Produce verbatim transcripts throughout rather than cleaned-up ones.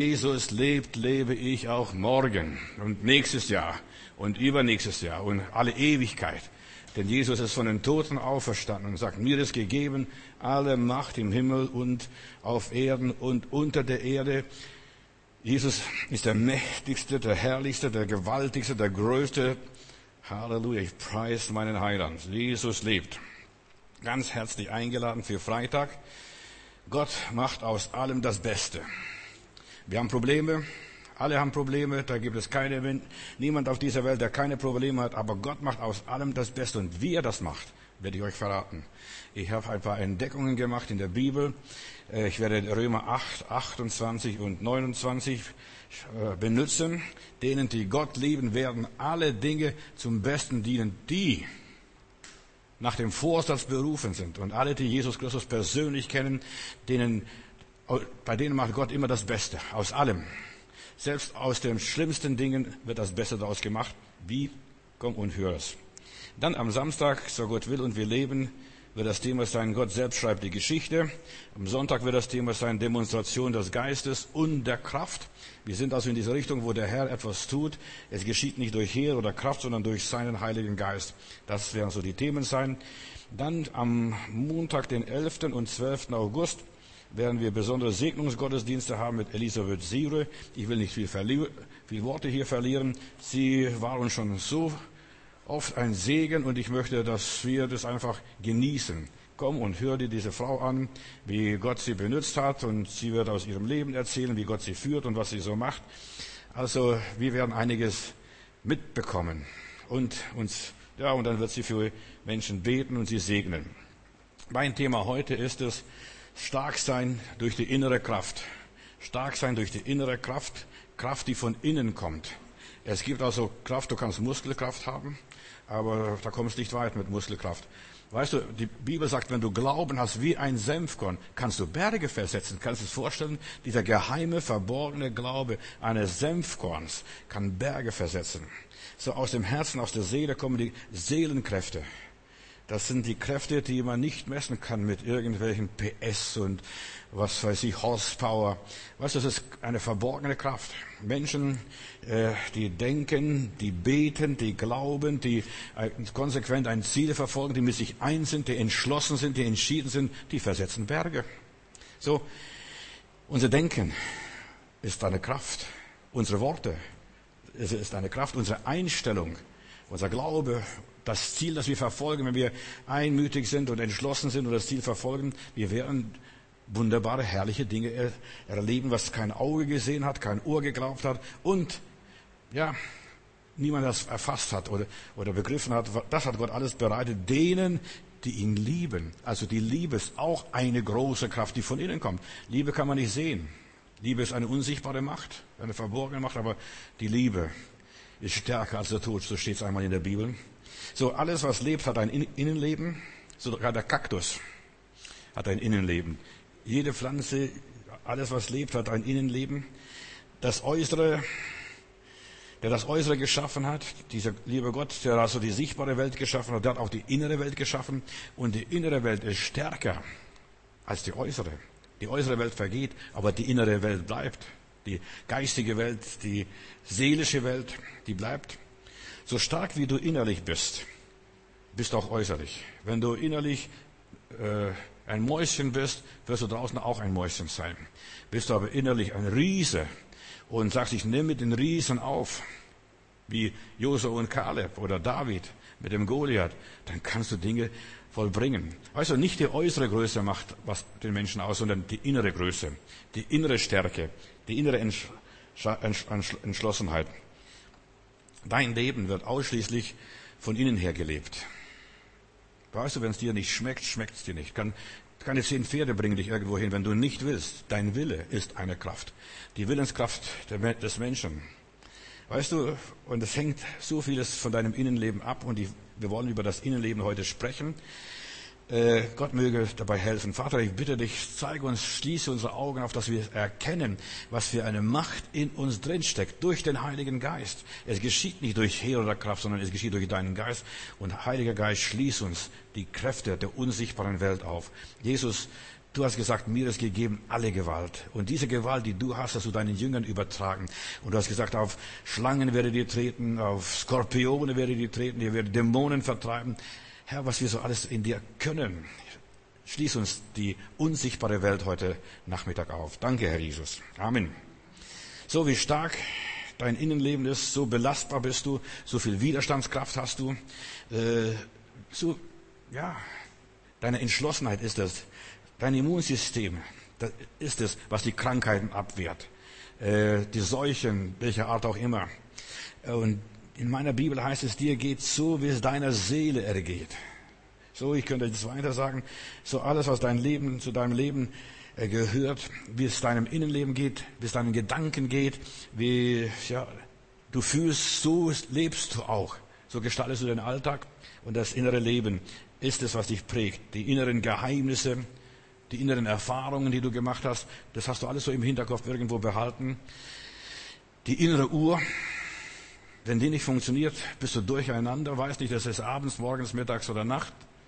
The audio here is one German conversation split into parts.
Jesus lebt, lebe ich auch morgen und nächstes Jahr und übernächstes Jahr und alle Ewigkeit. Denn Jesus ist von den Toten auferstanden und sagt, mir ist gegeben alle Macht im Himmel und auf Erden und unter der Erde. Jesus ist der mächtigste, der herrlichste, der gewaltigste, der größte. Halleluja, ich preise meinen Heiland. Jesus lebt. Ganz herzlich eingeladen für Freitag. Gott macht aus allem das Beste. Wir haben Probleme, alle haben Probleme, da gibt es keine, niemand auf dieser Welt, der keine Probleme hat, aber Gott macht aus allem das Beste. Und wie er das macht, werde ich euch verraten. Ich habe ein paar Entdeckungen gemacht in der Bibel. Ich werde Römer acht, achtundzwanzig und neunundzwanzig benutzen. Denen, die Gott lieben, werden alle Dinge zum Besten dienen, die nach dem Vorsatz berufen sind. Und alle, die Jesus Christus persönlich kennen, denen, bei denen macht Gott immer das Beste, aus allem. Selbst aus den schlimmsten Dingen wird das Beste daraus gemacht. Wie? Komm und hör es. Dann am Samstag, so Gott will und wir leben, wird das Thema sein, Gott selbst schreibt die Geschichte. Am Sonntag wird das Thema sein, Demonstration des Geistes und der Kraft. Wir sind also in dieser Richtung, wo der Herr etwas tut. Es geschieht nicht durch Heer oder Kraft, sondern durch seinen Heiligen Geist. Das werden so die Themen sein. Dann am Montag, den elften und zwölften August, werden wir besondere Segnungsgottesdienste haben mit Elisabeth Sire. Ich will nicht viel, verli- viel Worte hier verlieren. Sie war uns schon so oft ein Segen und ich möchte, dass wir das einfach genießen. Komm und hör dir diese Frau an, wie Gott sie benutzt hat und sie wird aus ihrem Leben erzählen, wie Gott sie führt und was sie so macht. Also wir werden einiges mitbekommen und uns, ja, und dann wird sie für Menschen beten und sie segnen. Mein Thema heute ist es, stark sein durch die innere Kraft. Stark sein durch die innere Kraft, Kraft, die von innen kommt. Es gibt also Kraft, du kannst Muskelkraft haben, aber da kommst du nicht weit mit Muskelkraft. Weißt du, die Bibel sagt, wenn du Glauben hast wie ein Senfkorn, kannst du Berge versetzen. Kannst du es vorstellen? Dieser geheime, verborgene Glaube eines Senfkorns kann Berge versetzen. So aus dem Herzen, aus der Seele kommen die Seelenkräfte. Das sind die Kräfte, die man nicht messen kann mit irgendwelchen P S und was weiß ich, Horsepower. Weißt du, das ist eine verborgene Kraft. Menschen, äh, die denken, die beten, die glauben, die äh, konsequent ein Ziel verfolgen, die mit sich eins sind, die entschlossen sind, die entschieden sind, die versetzen Berge. So, unser Denken ist eine Kraft. Unsere Worte ist eine Kraft. Unsere Einstellung, unser Glaube, das Ziel, das wir verfolgen, wenn wir einmütig sind und entschlossen sind und das Ziel verfolgen, wir werden wunderbare, herrliche Dinge erleben, was kein Auge gesehen hat, kein Ohr geglaubt hat und, ja, niemand das erfasst hat oder, oder begriffen hat. Das hat Gott alles bereitet, denen, die ihn lieben. Also die Liebe ist auch eine große Kraft, die von innen kommt. Liebe kann man nicht sehen. Liebe ist eine unsichtbare Macht, eine verborgene Macht, aber die Liebe ist stärker als der Tod, so steht es einmal in der Bibel. So, alles, was lebt, hat ein Innenleben. Sogar der Kaktus hat ein Innenleben. Jede Pflanze, alles, was lebt, hat ein Innenleben. Das Äußere, der das Äußere geschaffen hat, dieser liebe Gott, der also die sichtbare Welt geschaffen hat, der hat auch die innere Welt geschaffen. Und die innere Welt ist stärker als die äußere. Die äußere Welt vergeht, aber die innere Welt bleibt. Die geistige Welt, die seelische Welt, die bleibt. So stark wie du innerlich bist, bist auch äußerlich. Wenn du innerlich äh, ein Mäuschen bist, wirst du draußen auch ein Mäuschen sein. Bist du aber innerlich ein Riese und sagst, ich nehme mit den Riesen auf, wie Josua und Kaleb oder David mit dem Goliath, dann kannst du Dinge vollbringen. Weißt du, nicht die äußere Größe macht was den Menschen aus, sondern die innere Größe, die innere Stärke, die innere Entsch- Entsch- Entschlossenheit. Dein Leben wird ausschließlich von innen her gelebt. Weißt du, wenn es dir nicht schmeckt, schmeckt es dir nicht. Kann, keine zehn Pferde bringen dich irgendwo hin, wenn du nicht willst. Dein Wille ist eine Kraft. Die Willenskraft des Menschen. Weißt du, und es hängt so vieles von deinem Innenleben ab und die, wir wollen über das Innenleben heute sprechen. Äh, Gott möge dabei helfen. Vater, ich bitte dich, zeige uns, schließe unsere Augen auf, dass wir erkennen, was für eine Macht in uns drinsteckt, durch den Heiligen Geist. Es geschieht nicht durch Heer oder Kraft, sondern es geschieht durch deinen Geist. Und Heiliger Geist, schließ uns die Kräfte der unsichtbaren Welt auf. Jesus, Du hast gesagt, mir ist gegeben alle Gewalt. Und diese Gewalt, die du hast, hast du deinen Jüngern übertragen. Und du hast gesagt, auf Schlangen werdet ihr treten, auf Skorpione werdet ihr treten, ihr werdet Dämonen vertreiben. Herr, was wir so alles in dir können. Schließ uns die unsichtbare Welt heute Nachmittag auf. Danke, Herr Jesus. Amen. So wie stark dein Innenleben ist, so belastbar bist du, so viel Widerstandskraft hast du, äh, so, ja, deine Entschlossenheit ist es. Dein Immunsystem, das ist es, was die Krankheiten abwehrt. Äh, die Seuchen, welcher Art auch immer. Und in meiner Bibel heißt es, dir geht so, wie es deiner Seele ergeht. So, ich könnte jetzt weiter sagen, so alles, was dein Leben, zu deinem Leben äh, gehört, wie es deinem Innenleben geht, wie es deinen Gedanken geht, wie, ja, du fühlst, so lebst du auch. So gestaltest du den Alltag und das innere Leben ist es, was dich prägt. Die inneren Geheimnisse, die inneren Erfahrungen, die du gemacht hast, das hast du alles so im Hinterkopf irgendwo behalten. Die innere Uhr, wenn die nicht funktioniert, bist du durcheinander, weißt nicht, das ist abends, morgens, mittags oder Nacht.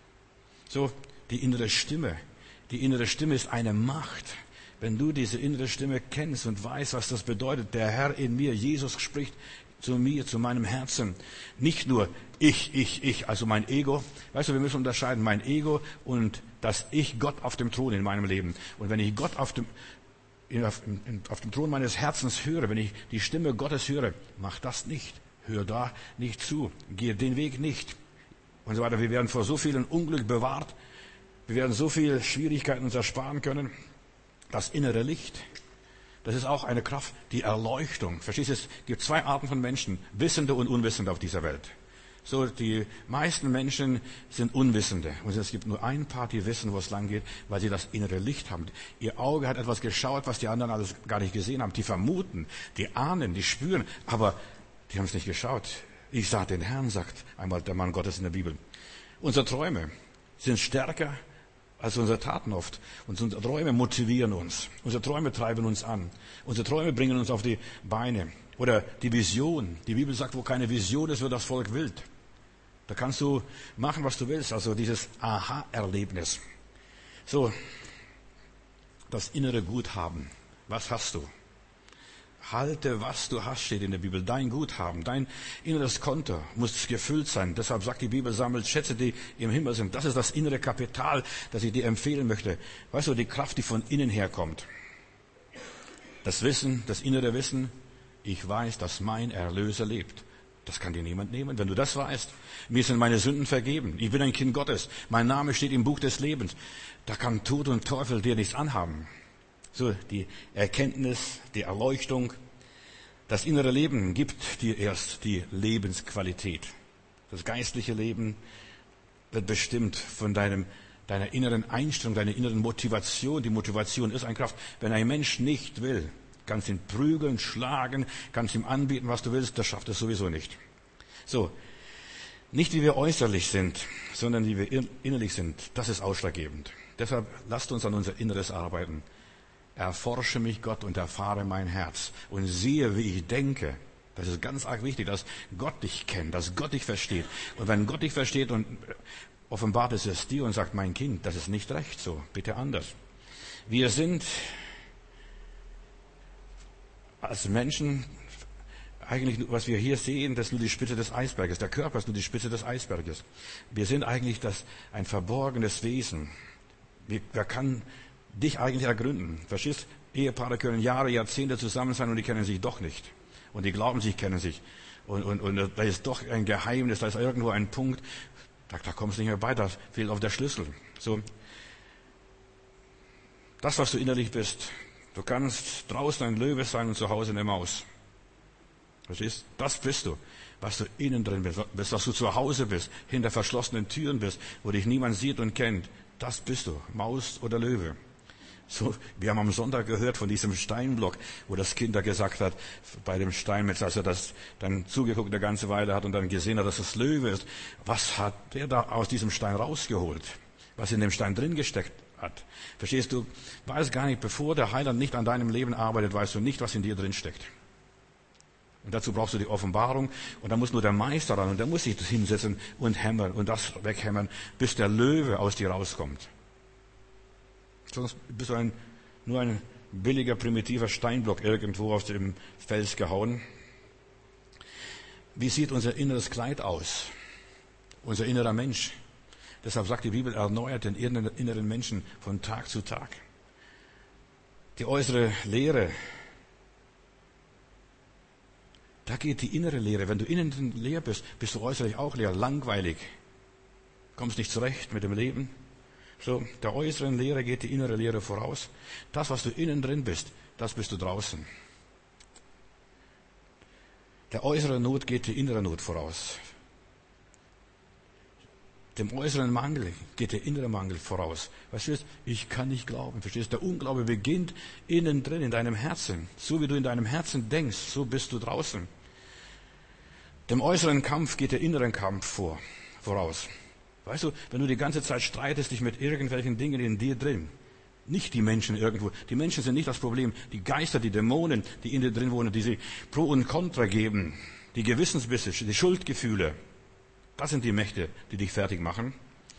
So, die innere Stimme. Die innere Stimme ist eine Macht. Wenn du diese innere Stimme kennst und weißt, was das bedeutet, der Herr in mir, Jesus spricht zu mir, zu meinem Herzen. Nicht nur ich, ich, ich, also mein Ego. Weißt du, wir müssen unterscheiden, mein Ego und das Ich, Gott auf dem Thron in meinem Leben. Und wenn ich Gott auf dem, auf, auf dem Thron meines Herzens höre, wenn ich die Stimme Gottes höre, mach das nicht. Hör da nicht zu. Gehe den Weg nicht. Und so weiter. Wir werden vor so vielen Unglück bewahrt. Wir werden so viele Schwierigkeiten uns ersparen können. Das innere Licht, das ist auch eine Kraft, die Erleuchtung. Verstehst du, es gibt zwei Arten von Menschen, Wissende und Unwissende auf dieser Welt. So, die meisten Menschen sind Unwissende. Und es gibt nur ein paar, die wissen, wo es lang geht, weil sie das innere Licht haben. Ihr Auge hat etwas geschaut, was die anderen alles gar nicht gesehen haben. Die vermuten, die ahnen, die spüren, aber die haben es nicht geschaut. Ich sah den Herrn, sagt einmal der Mann Gottes in der Bibel. Unsere Träume sind stärker als unsere Taten oft. Und unsere Träume motivieren uns. Unsere Träume treiben uns an. Unsere Träume bringen uns auf die Beine. Oder die Vision. Die Bibel sagt, wo keine Vision ist, wird das Volk wild. Da kannst du machen, was du willst. Also dieses Aha-Erlebnis. So, das innere Guthaben. Was hast du? Halte, was du hast, steht in der Bibel. Dein Guthaben, dein inneres Konto muss gefüllt sein. Deshalb sagt die Bibel, sammelt Schätze, die im Himmel sind. Das ist das innere Kapital, das ich dir empfehlen möchte. Weißt du, die Kraft, die von innen herkommt. Das Wissen, das innere Wissen, ich weiß, dass mein Erlöser lebt. Das kann dir niemand nehmen, wenn du das weißt. Mir sind meine Sünden vergeben. Ich bin ein Kind Gottes. Mein Name steht im Buch des Lebens. Da kann Tod und Teufel dir nichts anhaben. So, die Erkenntnis, die Erleuchtung, das innere Leben gibt dir erst die Lebensqualität. Das geistliche Leben wird bestimmt von deinem, deiner inneren Einstellung, deiner inneren Motivation. Die Motivation ist eine Kraft. Wenn ein Mensch nicht will, kannst ihn prügeln, schlagen, kannst ihm anbieten, was du willst, das schafft es sowieso nicht. So, nicht wie wir äußerlich sind, sondern wie wir innerlich sind, das ist ausschlaggebend. Deshalb lasst uns an unser Inneres arbeiten. Erforsche mich, Gott, und erfahre mein Herz und siehe, wie ich denke. Das ist ganz arg wichtig, dass Gott dich kennt, dass Gott dich versteht. Und wenn Gott dich versteht und offenbart es es dir und sagt, mein Kind, das ist nicht recht so, bitte anders. Wir sind als Menschen, eigentlich, was wir hier sehen, das ist nur die Spitze des Eisberges. Der Körper ist nur die Spitze des Eisberges. Wir sind eigentlich das, ein verborgenes Wesen. Wer kann dich eigentlich ergründen? Verstehst? Ehepaare können Jahre, Jahrzehnte zusammen sein und die kennen sich doch nicht. Und die glauben sich, kennen sich. Und, und, und da ist doch ein Geheimnis, da ist irgendwo ein Punkt, da, da kommst du nicht mehr bei, da fehlt auf der Schlüssel. So, das, was du innerlich bist, du kannst draußen ein Löwe sein und zu Hause eine Maus. Verstehst? Das bist du, was du innen drin bist, was du zu Hause bist, hinter verschlossenen Türen bist, wo dich niemand sieht und kennt. Das bist du, Maus oder Löwe. So, wir haben am Sonntag gehört von diesem Steinblock, wo das Kind da gesagt hat, bei dem Steinmetz, als er das dann zugeguckt eine ganze Weile hat und dann gesehen hat, dass es Löwe ist. Was hat der da aus diesem Stein rausgeholt? Was in dem Stein drin gesteckt hat? Verstehst du? Weiß gar nicht, bevor der Heiland nicht an deinem Leben arbeitet, weißt du nicht, was in dir drin steckt. Und dazu brauchst du die Offenbarung und da muss nur der Meister ran und der muss sich hinsetzen und hämmern und das weghämmern, bis der Löwe aus dir rauskommt. Sonst bist du ein, nur ein billiger, primitiver Steinblock irgendwo aus dem Fels gehauen. Wie sieht unser inneres Kleid aus? Unser innerer Mensch. Deshalb sagt die Bibel, erneuert den inneren Menschen von Tag zu Tag. Die äußere Leere, da geht die innere Leere. Wenn du innen leer bist, bist du äußerlich auch leer, langweilig. Kommst nicht zurecht mit dem Leben. So, der äußeren Leere geht die innere Leere voraus. Das, was du innen drin bist, das bist du draußen. Der äußere Not geht die innere Not voraus. Dem äußeren Mangel geht der innere Mangel voraus. Weißt du, ich kann nicht glauben. Verstehst du? Der Unglaube beginnt innen drin, in deinem Herzen. So wie du in deinem Herzen denkst, so bist du draußen. Dem äußeren Kampf geht der inneren Kampf vor, voraus. Weißt du, wenn du die ganze Zeit streitest dich mit irgendwelchen Dingen in dir drin, nicht die Menschen irgendwo. Die Menschen sind nicht das Problem. Die Geister, die Dämonen, die in dir drin wohnen, die sie Pro und Contra geben, die Gewissensbisse, die Schuldgefühle, das sind die Mächte, die dich fertig machen.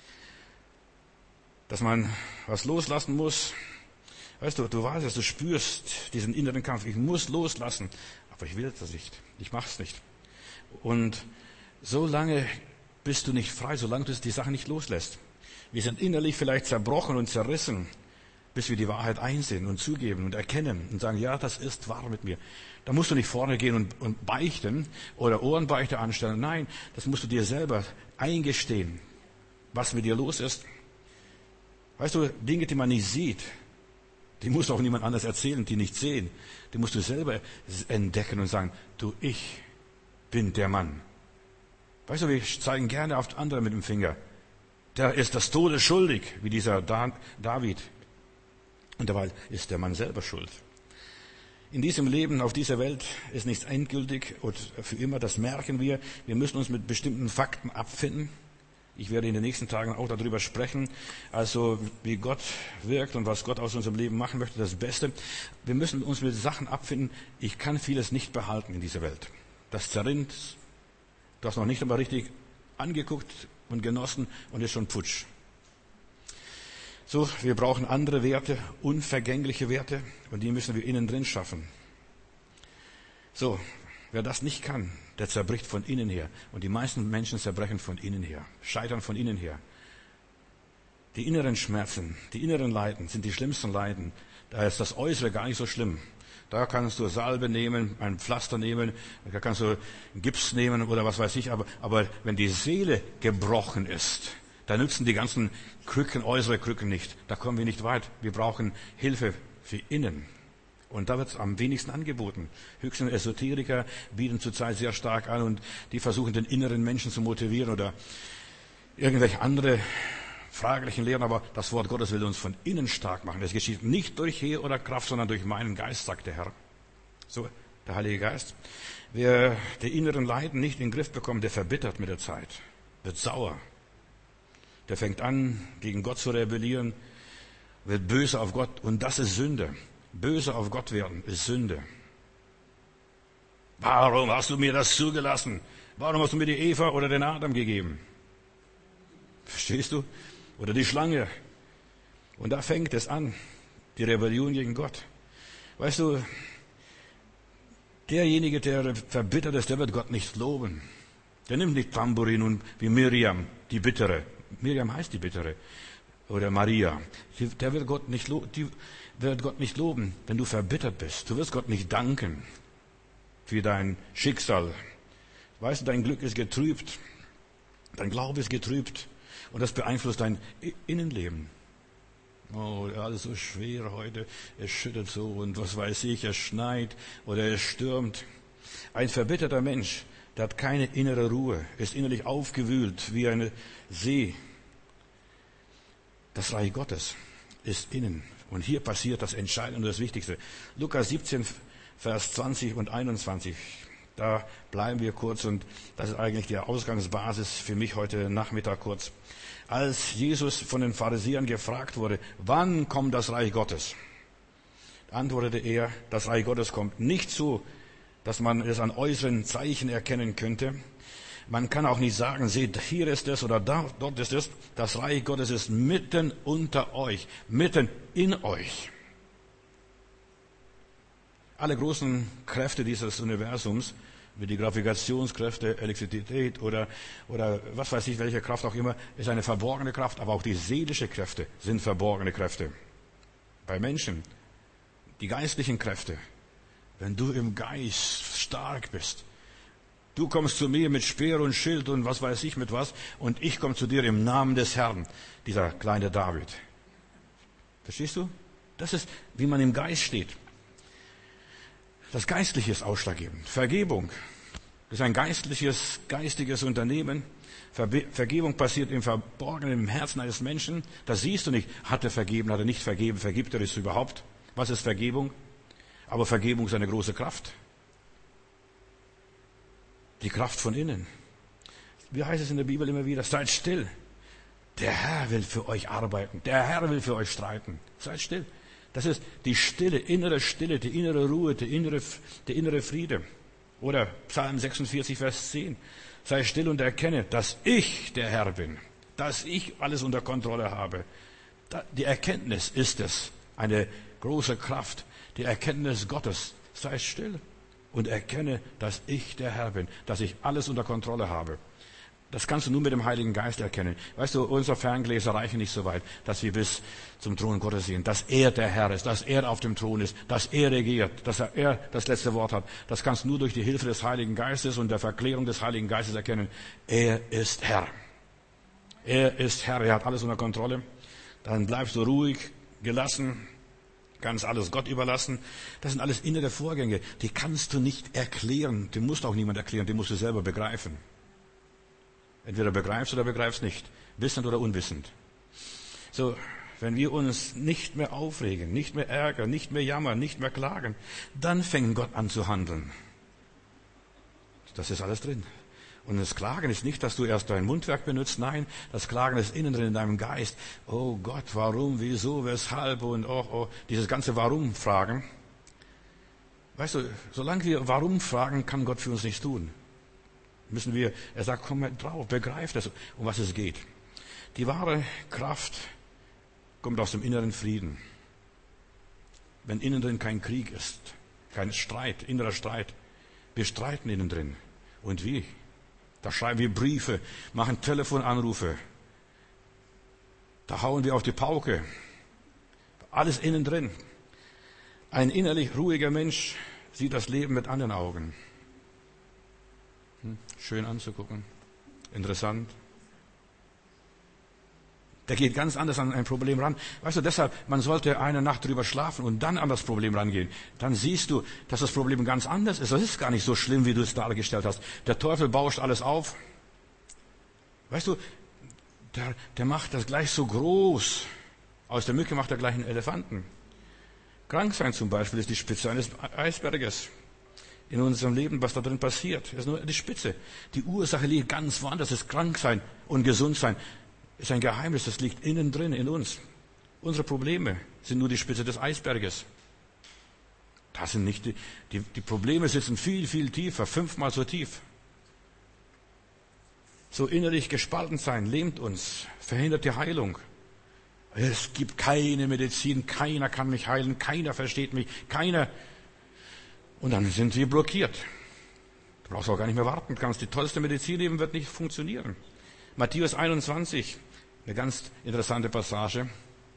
Dass man was loslassen muss. Weißt du, du weißt es, du spürst diesen inneren Kampf. Ich muss loslassen. Aber ich will das nicht. Ich mach's nicht. Und so lange bist du nicht frei, solange du die Sache nicht loslässt. Wir sind innerlich vielleicht zerbrochen und zerrissen, bis wir die Wahrheit einsehen und zugeben und erkennen und sagen, ja, das ist wahr mit mir. Da musst du nicht vorne gehen und, und beichten oder Ohrenbeichte anstellen. Nein, das musst du dir selber eingestehen, was mit dir los ist. Weißt du, Dinge, die man nicht sieht, die muss auch niemand anders erzählen, die nicht sehen. Die musst du selber entdecken und sagen, du, ich bin der Mann. Weißt du, wir zeigen gerne auf andere mit dem Finger. Der ist des Todes schuldig, wie dieser David. Und dabei ist der Mann selber schuld. In diesem Leben, auf dieser Welt, ist nichts endgültig und für immer, das merken wir. Wir müssen uns mit bestimmten Fakten abfinden. Ich werde in den nächsten Tagen auch darüber sprechen, also wie Gott wirkt und was Gott aus unserem Leben machen möchte, das Beste. Wir müssen uns mit Sachen abfinden. Ich kann vieles nicht behalten in dieser Welt. Das zerrinnt, du hast noch nicht einmal richtig angeguckt und genossen und ist schon futsch. So, wir brauchen andere Werte, unvergängliche Werte, und die müssen wir innen drin schaffen. So, wer das nicht kann, der zerbricht von innen her. Und die meisten Menschen zerbrechen von innen her, scheitern von innen her. Die inneren Schmerzen, die inneren Leiden sind die schlimmsten Leiden. Da ist das Äußere gar nicht so schlimm. Da kannst du Salbe nehmen, ein Pflaster nehmen, da kannst du Gips nehmen oder was weiß ich. Aber, aber wenn die Seele gebrochen ist, da nützen die ganzen Krücken, äußere Krücken nicht. Da kommen wir nicht weit. Wir brauchen Hilfe für innen. Und da wird es am wenigsten angeboten. Höchstens Esoteriker bieten zurzeit sehr stark an und die versuchen, den inneren Menschen zu motivieren oder irgendwelche andere fraglichen Lehren. Aber das Wort Gottes will uns von innen stark machen. Es geschieht nicht durch Heer oder Kraft, sondern durch meinen Geist, sagt der Herr. So, der Heilige Geist. Wer die inneren Leiden nicht in den Griff bekommt, der verbittert mit der Zeit, wird sauer. Der fängt an, gegen Gott zu rebellieren, wird böse auf Gott, und das ist Sünde. Böse auf Gott werden ist Sünde. Warum hast du mir das zugelassen? Warum hast du mir die Eva oder den Adam gegeben? Verstehst du? Oder die Schlange. Und da fängt es an, die Rebellion gegen Gott. Weißt du, derjenige, der verbittert ist, der wird Gott nicht loben. Der nimmt nicht Tambourin und wie Miriam, die Bittere. Miriam heißt die Bittere. Oder Maria. Der wird Gott nicht loben, die wird Gott nicht loben, wenn du verbittert bist. Du wirst Gott nicht danken für dein Schicksal. Weißt du, dein Glück ist getrübt. Dein Glaube ist getrübt. Und das beeinflusst dein Innenleben. Oh, alles so schwer heute. Es schüttet so und was weiß ich, es schneit oder es stürmt. Ein verbitterter Mensch, der hat keine innere Ruhe, ist innerlich aufgewühlt wie eine See. Das Reich Gottes ist innen. Und hier passiert das Entscheidende und das Wichtigste. Lukas siebzehn, Vers zwanzig und einundzwanzig. Da bleiben wir kurz und das ist eigentlich die Ausgangsbasis für mich heute Nachmittag kurz. Als Jesus von den Pharisäern gefragt wurde, wann kommt das Reich Gottes? Antwortete er, das Reich Gottes kommt nicht so, dass man es an äußeren Zeichen erkennen könnte. Man kann auch nicht sagen, seht, hier ist es oder da, dort ist es. Das Reich Gottes ist mitten unter euch, mitten in euch. Alle großen Kräfte dieses Universums, wie die Gravitationskräfte, Elektrizität oder, oder was weiß ich, welche Kraft auch immer, ist eine verborgene Kraft, aber auch die seelischen Kräfte sind verborgene Kräfte. Bei Menschen, die geistlichen Kräfte, wenn du im Geist stark bist, du kommst zu mir mit Speer und Schild und was weiß ich mit was, und ich komme zu dir im Namen des Herrn, dieser kleine David. Verstehst du? Das ist, wie man im Geist steht. Das Geistliche ist ausschlaggebend. Vergebung. Das ist ein geistliches, geistiges Unternehmen. Verbe- Vergebung passiert im Verborgenen, im Herzen eines Menschen. Das siehst du nicht. Hat er vergeben, hat er nicht vergeben, vergibt er es überhaupt? Was ist Vergebung? Aber Vergebung ist eine große Kraft. Die Kraft von innen. Wie heißt es in der Bibel immer wieder? Seid still. Der Herr will für euch arbeiten. Der Herr will für euch streiten. Seid still. Das ist die Stille, innere Stille, die innere Ruhe, die innere, der innere Friede. Oder Psalm sechsundvierzig, Vers zehn. Sei still und erkenne, dass ich der Herr bin. Dass ich alles unter Kontrolle habe. Die Erkenntnis ist es. Eine große Kraft. Die Erkenntnis Gottes. Sei still und erkenne, dass ich der Herr bin. Dass ich alles unter Kontrolle habe. Das kannst du nur mit dem Heiligen Geist erkennen. Weißt du, unsere Ferngläser reichen nicht so weit, dass wir bis zum Thron Gottes sehen. Dass er der Herr ist, dass er auf dem Thron ist, dass er regiert, dass er das letzte Wort hat. Das kannst du nur durch die Hilfe des Heiligen Geistes und der Verklärung des Heiligen Geistes erkennen. Er ist Herr. Er ist Herr, er hat alles unter Kontrolle. Dann bleibst du ruhig, gelassen, kannst alles Gott überlassen. Das sind alles innere Vorgänge, die kannst du nicht erklären. Die musst auch niemand erklären, die musst du selber begreifen. Entweder begreifst oder begreifst nicht. Wissend oder unwissend. So, wenn wir uns nicht mehr aufregen, nicht mehr ärgern, nicht mehr jammern, nicht mehr klagen, dann fängt Gott an zu handeln. Das ist alles drin. Und das Klagen ist nicht, dass du erst dein Mundwerk benutzt. Nein, das Klagen ist innen drin in deinem Geist. Oh Gott, warum, wieso, weshalb und oh, oh, dieses ganze Warum-Fragen. Weißt du, solange wir Warum fragen, kann Gott für uns nichts tun. Müssen wir, er sagt, komm mal drauf, begreif das, um was es geht. Die wahre Kraft kommt aus dem inneren Frieden. Wenn innen drin kein Krieg ist, kein Streit, innerer Streit, wir streiten innen drin. Und wie? Da schreiben wir Briefe, machen Telefonanrufe, da hauen wir auf die Pauke. Alles innen drin. Ein innerlich ruhiger Mensch sieht das Leben mit anderen Augen. Schön anzugucken, interessant. Der geht ganz anders an ein Problem ran. Weißt du, deshalb, man sollte eine Nacht drüber schlafen und dann an das Problem rangehen. Dann siehst du, dass das Problem ganz anders ist. Das ist gar nicht so schlimm, wie du es dargestellt hast. Der Teufel bauscht alles auf. Weißt du, der, der macht das gleich so groß. Aus der Mücke macht er gleich einen Elefanten. Krank sein zum Beispiel ist die Spitze eines Eisberges. In unserem Leben, was da drin passiert, ist nur die Spitze. Die Ursache liegt ganz woanders. Das Kranksein und Gesundsein ist ein Geheimnis. Das liegt innen drin, in uns. Unsere Probleme sind nur die Spitze des Eisberges. Das sind nicht die, die, die Probleme sitzen viel, viel tiefer, fünfmal so tief. So innerlich gespalten sein lähmt uns, verhindert die Heilung. Es gibt keine Medizin, keiner kann mich heilen, keiner versteht mich, keiner. Und dann sind wir blockiert. Du brauchst auch gar nicht mehr warten. Du kannst die tollste Medizin nehmen, wird nicht funktionieren. Matthäus einundzwanzig, eine ganz interessante Passage.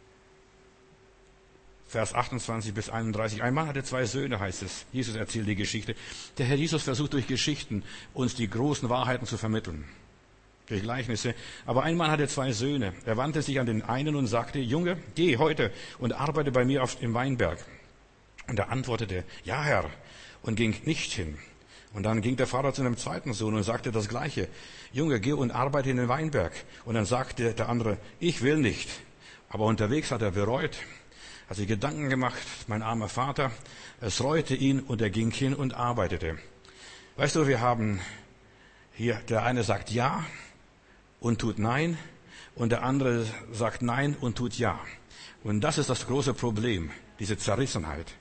Vers achtundzwanzig bis einunddreißig. Ein Mann hatte zwei Söhne, heißt es. Jesus erzählt die Geschichte. Der Herr Jesus versucht durch Geschichten uns die großen Wahrheiten zu vermitteln. Durch Gleichnisse. Aber ein Mann hatte zwei Söhne. Er wandte sich an den einen und sagte, Junge, geh heute und arbeite bei mir auf, im Weinberg. Und er antwortete, ja Herr, und ging nicht hin. Und dann ging der Vater zu einem zweiten Sohn und sagte das Gleiche. Junge, geh und arbeite in den Weinberg. Und dann sagte der andere, ich will nicht. Aber unterwegs hat er bereut, hat sich Gedanken gemacht, mein armer Vater. Es reute ihn und er ging hin und arbeitete. Weißt du, wir haben hier, der eine sagt ja und tut nein. Und der andere sagt nein und tut ja. Und das ist das große Problem, diese Zerrissenheit.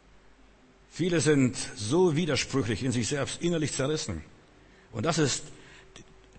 Viele sind so widersprüchlich in sich selbst, innerlich zerrissen. Und das ist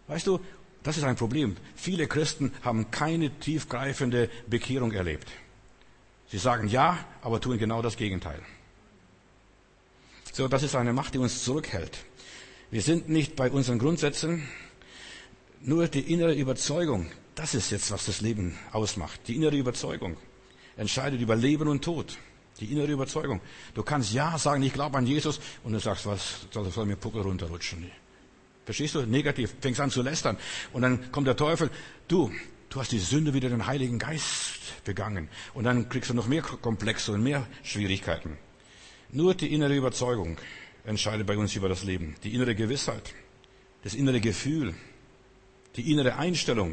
Weißt du, das ist ein Problem. Viele Christen haben keine tiefgreifende Bekehrung erlebt. Sie sagen ja, aber tun genau das Gegenteil. So, das ist eine Macht, die uns zurückhält. Wir sind nicht bei unseren Grundsätzen, nur die innere Überzeugung. Das ist jetzt, was das Leben ausmacht. Die innere Überzeugung entscheidet über Leben und Tod. Die innere Überzeugung. Du kannst ja sagen, ich glaube an Jesus, und du sagst, was soll, soll mir Puckel runterrutschen? Verstehst du? Negativ. Fängst an zu lästern. Und dann kommt der Teufel, du, du hast die Sünde wieder den Heiligen Geist begangen. Und dann kriegst du noch mehr Komplexe und mehr Schwierigkeiten. Nur die innere Überzeugung entscheidet bei uns über das Leben. Die innere Gewissheit, das innere Gefühl, die innere Einstellung.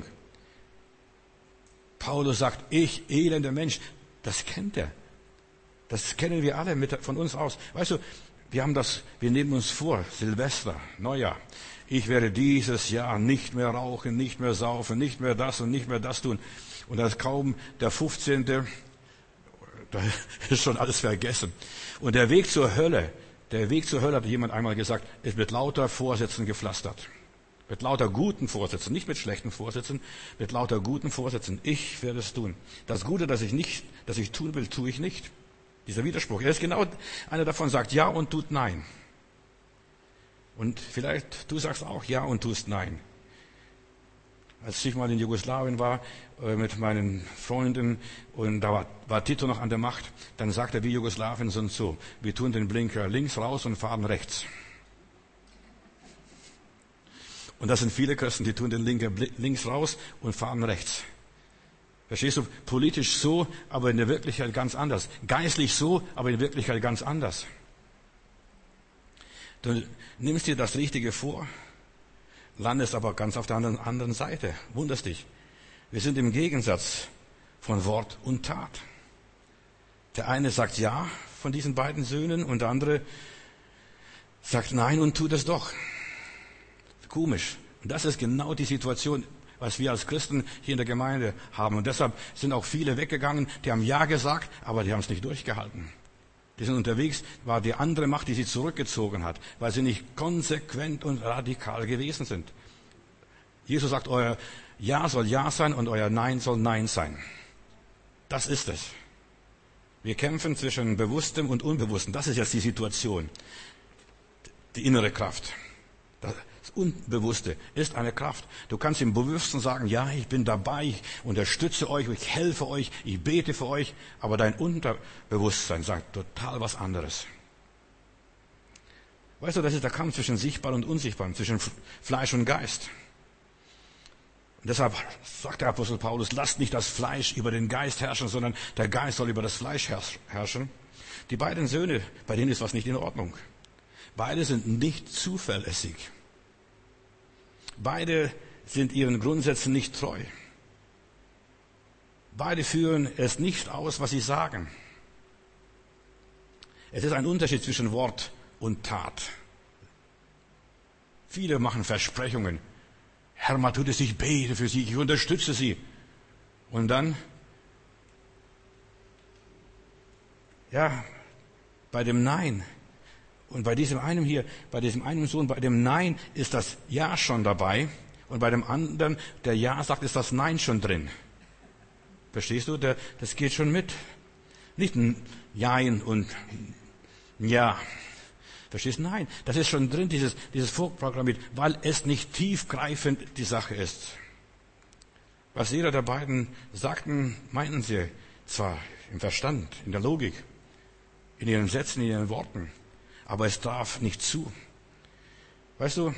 Paulus sagt, ich, elender Mensch, das kennt er. Das kennen wir alle mit, von uns aus. Weißt du, wir haben das, wir nehmen uns vor, Silvester, Neujahr. Ich werde dieses Jahr nicht mehr rauchen, nicht mehr saufen, nicht mehr das und nicht mehr das tun. Und da ist kaum der fünfzehnte Da ist schon alles vergessen. Und der Weg zur Hölle, der Weg zur Hölle, hat jemand einmal gesagt, ist mit lauter Vorsätzen gepflastert. Mit lauter guten Vorsätzen, nicht mit schlechten Vorsätzen, mit lauter guten Vorsätzen. Ich werde es tun. Das Gute, das ich nicht, das ich tun will, tue ich nicht. Dieser Widerspruch. Er ist genau, einer davon sagt ja und tut nein. Und vielleicht du sagst auch ja und tust nein. Als ich mal in Jugoslawien war äh, mit meinen Freunden und da war, war Tito noch an der Macht, dann sagte er, wir Jugoslawien sind so, wir tun den Blinker links raus und fahren rechts. Und das sind viele Christen, die tun den Blinker links raus und fahren rechts. Verstehst du? Politisch so, aber in der Wirklichkeit ganz anders. Geistlich so, aber in der Wirklichkeit ganz anders. Du nimmst dir das Richtige vor, landest aber ganz auf der anderen, anderen Seite. Wunderst dich. Wir sind im Gegensatz von Wort und Tat. Der eine sagt ja von diesen beiden Söhnen und der andere sagt nein und tut es doch. Komisch. Und das ist genau die Situation, was wir als Christen hier in der Gemeinde haben. Und deshalb sind auch viele weggegangen, die haben ja gesagt, aber die haben es nicht durchgehalten. Die sind unterwegs, war die andere Macht, die sie zurückgezogen hat, weil sie nicht konsequent und radikal gewesen sind. Jesus sagt, euer Ja soll Ja sein und euer Nein soll Nein sein. Das ist es. Wir kämpfen zwischen Bewusstem und Unbewusstem. Das ist jetzt die Situation. Die innere Kraft. Das Unbewusste ist eine Kraft. Du kannst im Bewussten sagen, ja, ich bin dabei, ich unterstütze euch, ich helfe euch, ich bete für euch, aber dein Unterbewusstsein sagt total was anderes. Weißt du, das ist der Kampf zwischen Sichtbarem und Unsichtbarem, zwischen Fleisch und Geist. Und deshalb sagt der Apostel Paulus, lasst nicht das Fleisch über den Geist herrschen, sondern der Geist soll über das Fleisch herrschen. Die beiden Söhne, bei denen ist was nicht in Ordnung. Beide sind nicht zuverlässig. Beide sind ihren Grundsätzen nicht treu. Beide führen es nicht aus, was sie sagen. Es ist ein Unterschied zwischen Wort und Tat. Viele machen Versprechungen. Herr Matthäus, ich bete für Sie, ich unterstütze Sie. Und dann, ja, bei dem Nein. Und bei diesem einen hier, bei diesem einen Sohn, bei dem Nein ist das Ja schon dabei. Und bei dem anderen, der Ja sagt, ist das Nein schon drin. Verstehst du? Der, das geht schon mit. Nicht ein Jein und ein Ja. Verstehst du? Nein, das ist schon drin, dieses, dieses vorprogrammiert, weil es nicht tiefgreifend die Sache ist. Was jeder der beiden sagten, meinten sie zwar im Verstand, in der Logik, in ihren Sätzen, in ihren Worten, aber es traf nicht zu. Weißt du,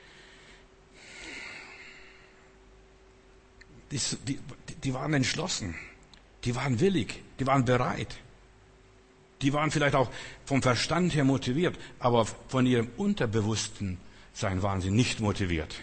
die, die, die waren entschlossen, die waren willig, die waren bereit. Die waren vielleicht auch vom Verstand her motiviert, aber von ihrem Unterbewussten sein waren sie nicht motiviert.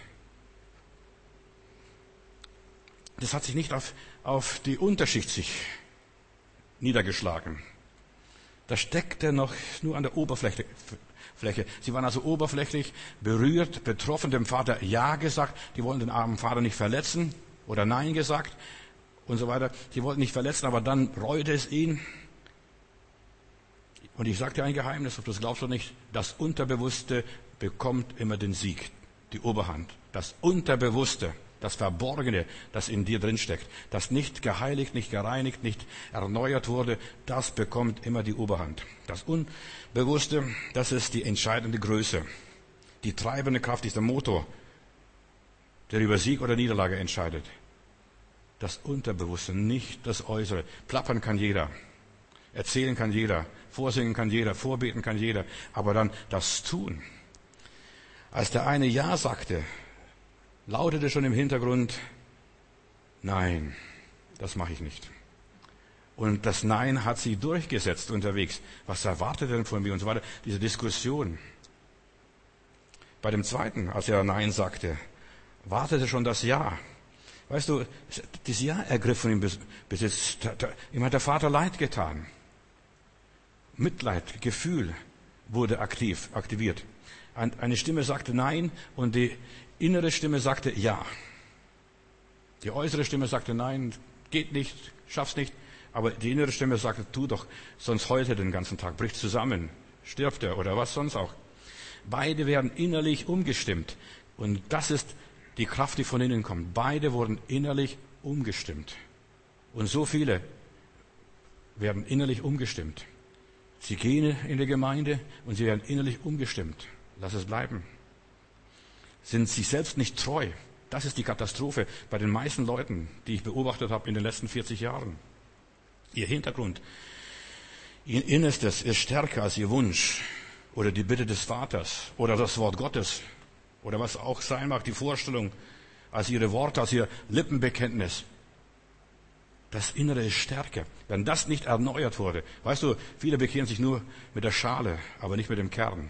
Das hat sich nicht auf, auf die Unterschicht sich niedergeschlagen. Das steckte noch nur an der Oberfläche. Sie waren also oberflächlich berührt, betroffen, dem Vater Ja gesagt. Die wollten den armen Vater nicht verletzen oder Nein gesagt und so weiter. Die wollten nicht verletzen, aber dann reute es ihn. Und ich sage dir ein Geheimnis, ob du es glaubst oder nicht, das Unterbewusste bekommt immer den Sieg. die Oberhand. Das Unterbewusste, das Verborgene, das in dir drinsteckt, das nicht geheiligt, nicht gereinigt, nicht erneuert wurde, das bekommt immer die Oberhand. Das Unbewusste, das ist die entscheidende Größe. Die treibende Kraft ist der Motor, der über Sieg oder Niederlage entscheidet. Das Unterbewusste, nicht das Äußere. Plappern kann jeder, erzählen kann jeder, vorsingen kann jeder, vorbeten kann jeder, aber dann das Tun. Als der eine Ja sagte, lautete schon im Hintergrund, nein, das mache ich nicht. Und das Nein hat sie durchgesetzt unterwegs. Was erwartet er denn von mir und so weiter? Diese Diskussion. Bei dem zweiten, als er Nein sagte, wartete schon das Ja. Weißt du, das Ja ergriff von ihm Besitz. Ihm hat der Vater Leid getan. Mitleid, Gefühl wurde aktiv, aktiviert. Eine Stimme sagte Nein und die innere Stimme sagte Ja. Die äußere Stimme sagte Nein, geht nicht, schaff's nicht. Aber die innere Stimme sagte, tu doch, sonst heult er den ganzen Tag, bricht zusammen, stirbt er oder was sonst auch. Beide werden innerlich umgestimmt. Und das ist die Kraft, die von innen kommt. Beide wurden innerlich umgestimmt. Und so viele werden innerlich umgestimmt. Sie gehen in die Gemeinde und sie werden innerlich umgestimmt. Lass es bleiben. Sind sich selbst nicht treu. Das ist die Katastrophe bei den meisten Leuten, die ich beobachtet habe in den letzten vierzig Jahren. Ihr Hintergrund, ihr Innerstes ist stärker als ihr Wunsch oder die Bitte des Vaters oder das Wort Gottes oder was auch sein mag, die Vorstellung, als ihre Worte, als ihr Lippenbekenntnis. Das Innere ist stärker. Wenn das nicht erneuert wurde, weißt du, viele bekehren sich nur mit der Schale, aber nicht mit dem Kern.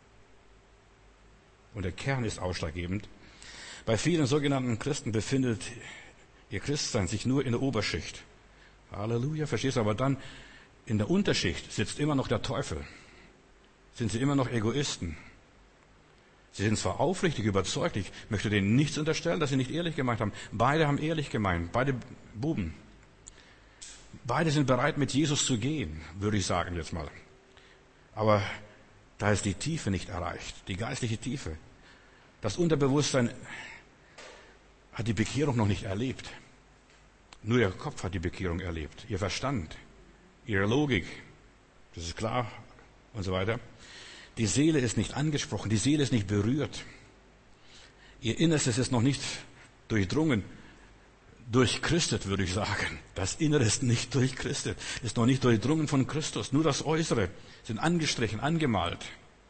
Und der Kern ist ausschlaggebend. Bei vielen sogenannten Christen befindet ihr Christsein sich nur in der Oberschicht. Halleluja, verstehst du? Aber dann in der Unterschicht sitzt immer noch der Teufel. Sind sie immer noch Egoisten? Sie sind zwar aufrichtig überzeugt, ich möchte denen nichts unterstellen, dass sie nicht ehrlich gemeint haben. Beide haben ehrlich gemeint, beide Buben. Beide sind bereit, mit Jesus zu gehen, würde ich sagen jetzt mal. Aber da ist die Tiefe nicht erreicht, die geistliche Tiefe. Das Unterbewusstsein hat die Bekehrung noch nicht erlebt. Nur ihr Kopf hat die Bekehrung erlebt, ihr Verstand, ihre Logik, das ist klar und so weiter. Die Seele ist nicht angesprochen, die Seele ist nicht berührt. Ihr Innerstes ist noch nicht durchdrungen, durchchristet, würde ich sagen. Das Innere ist nicht durchchristet, ist noch nicht durchdrungen von Christus. Nur das Äußere sind angestrichen, angemalt.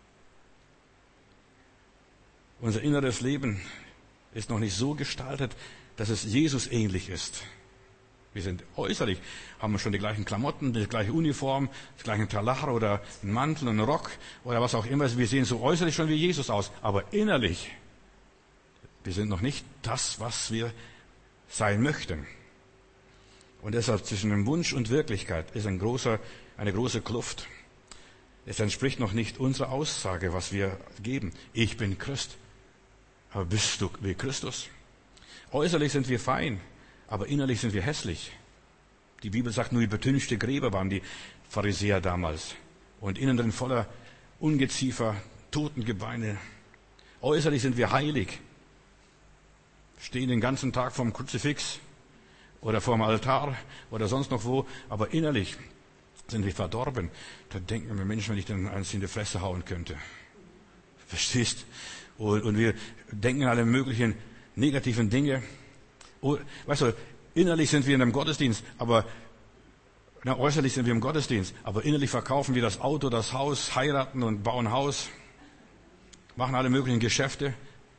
Unser inneres Leben ist noch nicht so gestaltet, dass es Jesus ähnlich ist. Wir sind äußerlich, haben schon die gleichen Klamotten, die gleiche Uniform, das gleiche Talar oder einen Mantel, einen Rock oder was auch immer. Wir sehen so äußerlich schon wie Jesus aus, aber innerlich, wir sind noch nicht das, was wir sein möchten. Und deshalb zwischen dem Wunsch und Wirklichkeit ist ein großer, eine große Kluft. Es entspricht noch nicht unserer Aussage, was wir geben. Ich bin Christ. Aber bist du wie Christus? Äußerlich sind wir fein, aber innerlich sind wir hässlich. Die Bibel sagt, nur übertünchte Gräber waren die Pharisäer damals. Und innen drin voller Ungeziefer, Totengebeine. Äußerlich sind wir heilig. Stehen den ganzen Tag vorm Kruzifix oder vorm Altar oder sonst noch wo. Aber innerlich sind wir verdorben. Da denken wir, Mensch, wenn ich dann eins in die Fresse hauen könnte. Verstehst? Und, und wir denken an alle möglichen negativen Dinge. Und, weißt du, innerlich sind wir in einem Gottesdienst, aber na, äußerlich sind wir im Gottesdienst, aber innerlich verkaufen wir das Auto, das Haus, heiraten und bauen Haus, machen alle möglichen Geschäfte.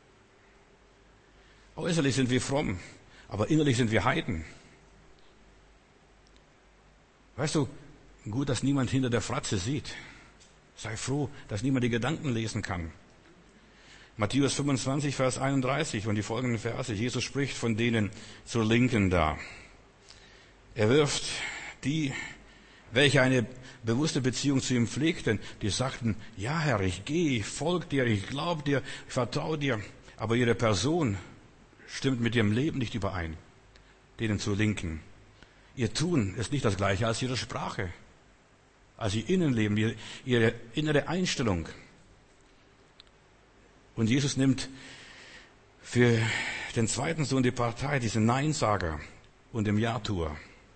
Äußerlich sind wir fromm, aber innerlich sind wir Heiden. Weißt du, gut, dass niemand hinter der Fratze sieht. Sei froh, dass niemand die Gedanken lesen kann. Matthäus fünfundzwanzig, Vers einunddreißig und die folgenden Verse. Jesus spricht von denen zur Linken da. Er wirft die, welche eine bewusste Beziehung zu ihm pflegten, die sagten, ja Herr, ich gehe, ich folge dir, ich glaube dir, ich vertraue dir. Aber ihre Person stimmt mit ihrem Leben nicht überein. Denen zur Linken. Ihr Tun ist nicht das gleiche als ihre Sprache, als ihr Innenleben, ihre innere Einstellung. Und Jesus nimmt für den zweiten Sohn die Partei, diese Neinsager und dem Ja-Tuer.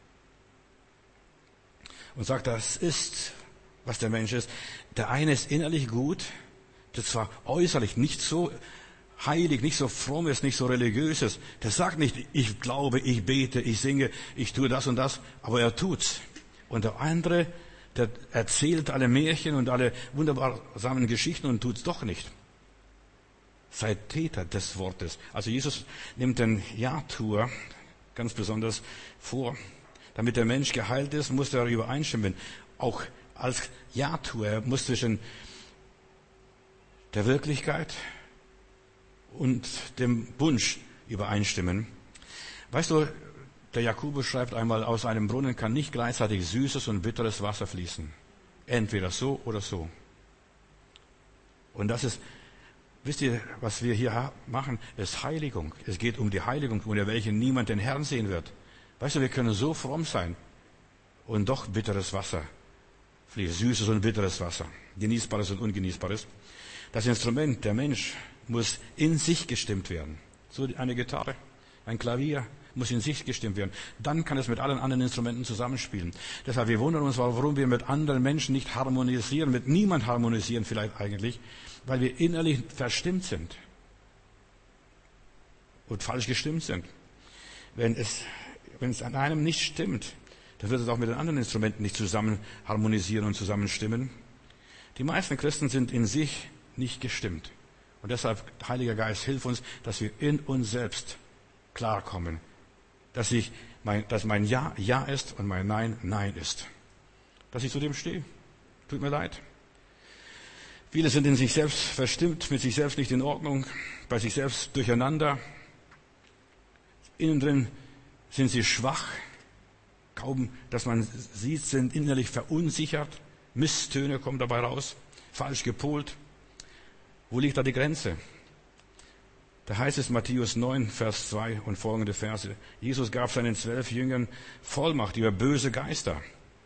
Und sagt, das ist, was der Mensch ist. Der eine ist innerlich gut, der zwar äußerlich nicht so heilig, nicht so fromm ist, nicht so religiös ist. Der sagt nicht, ich glaube, ich bete, ich singe, ich tue das und das, aber er tut's. Und der andere, der erzählt alle Märchen und alle wundersamen Geschichten und tut's doch nicht. Seid Täter des Wortes. Also Jesus nimmt den Ja-Tuer ganz besonders vor. Damit der Mensch geheilt ist, muss er übereinstimmen. Auch als Ja-Tuer, er muss zwischen der Wirklichkeit und dem Wunsch übereinstimmen. Weißt du, der Jakobus schreibt einmal, aus einem Brunnen kann nicht gleichzeitig süßes und bitteres Wasser fließen. Entweder so oder so. Und das ist, wisst ihr, was wir hier machen, ist Heiligung. Es geht um die Heiligung, ohne welche niemand den Herrn sehen wird. Weißt du, wir können so fromm sein und doch bitteres Wasser fließt, süßes und bitteres Wasser, genießbares und ungenießbares. Das Instrument, der Mensch, muss in sich gestimmt werden. So eine Gitarre, ein Klavier muss in sich gestimmt werden. Dann kann es mit allen anderen Instrumenten zusammenspielen. Deshalb, wir wundern uns, warum wir mit anderen Menschen nicht harmonisieren, mit niemand harmonisieren vielleicht eigentlich, weil wir innerlich verstimmt sind und falsch gestimmt sind. Wenn es, wenn es an einem nicht stimmt, dann wird es auch mit den anderen Instrumenten nicht zusammen harmonisieren und zusammenstimmen. Die meisten Christen sind in sich nicht gestimmt. Und deshalb, Heiliger Geist, hilf uns, dass wir in uns selbst klarkommen. Dass ich mein, dass mein Ja, Ja ist und mein Nein, Nein ist. Dass ich zu dem stehe. Tut mir leid. Viele sind in sich selbst verstimmt, mit sich selbst nicht in Ordnung, bei sich selbst durcheinander. Innen drin sind sie schwach. Kaum, dass man sieht, sind innerlich verunsichert. Misstöne kommen dabei raus. Falsch gepolt. Wo liegt da die Grenze? Da heißt es Matthäus neun, Vers zwei und folgende Verse. Jesus gab seinen zwölf Jüngern Vollmacht über böse Geister,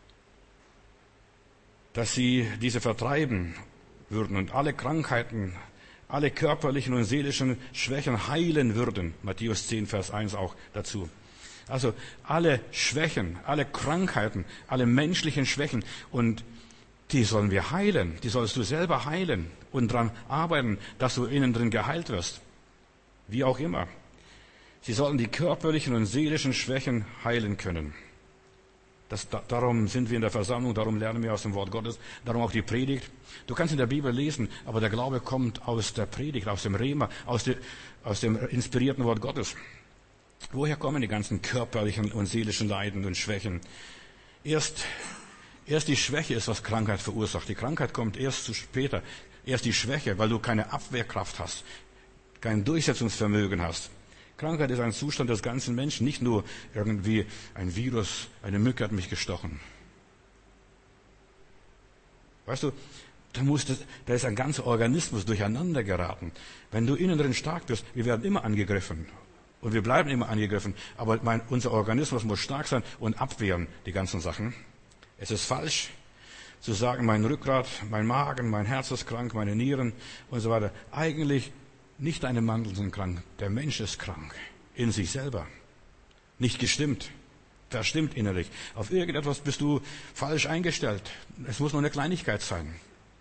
dass sie diese vertreiben würden und alle Krankheiten, alle körperlichen und seelischen Schwächen heilen würden. Matthäus zehn, Vers eins auch dazu. Also alle Schwächen, alle Krankheiten, alle menschlichen Schwächen, und die sollen wir heilen. Die sollst du selber heilen und daran arbeiten, dass du innen drin geheilt wirst. Wie auch immer. Sie sollen die körperlichen und seelischen Schwächen heilen können. Das, da, darum sind wir in der Versammlung, darum lernen wir aus dem Wort Gottes, darum auch die Predigt. Du kannst in der Bibel lesen, aber der Glaube kommt aus der Predigt, aus dem Rema, aus, de, aus dem inspirierten Wort Gottes. Woher kommen die ganzen körperlichen und seelischen Leiden und Schwächen? Erst, erst die Schwäche ist, was Krankheit verursacht. Die Krankheit kommt erst zu später. Erst die Schwäche, weil du keine Abwehrkraft hast, kein Durchsetzungsvermögen hast. Krankheit ist ein Zustand des ganzen Menschen, nicht nur irgendwie ein Virus, eine Mücke hat mich gestochen. Weißt du, da, muss das, da ist ein ganzer Organismus durcheinander geraten. Wenn du innen drin stark bist, wir werden immer angegriffen. Und wir bleiben immer angegriffen. Aber mein, unser Organismus muss stark sein und abwehren die ganzen Sachen. Es ist falsch zu sagen, mein Rückgrat, mein Magen, mein Herz ist krank, meine Nieren und so weiter. Eigentlich nicht deine Mandeln sind krank. Der Mensch ist krank. In sich selber. Nicht gestimmt. Verstimmt innerlich. Auf irgendetwas bist du falsch eingestellt. Es muss nur eine Kleinigkeit sein.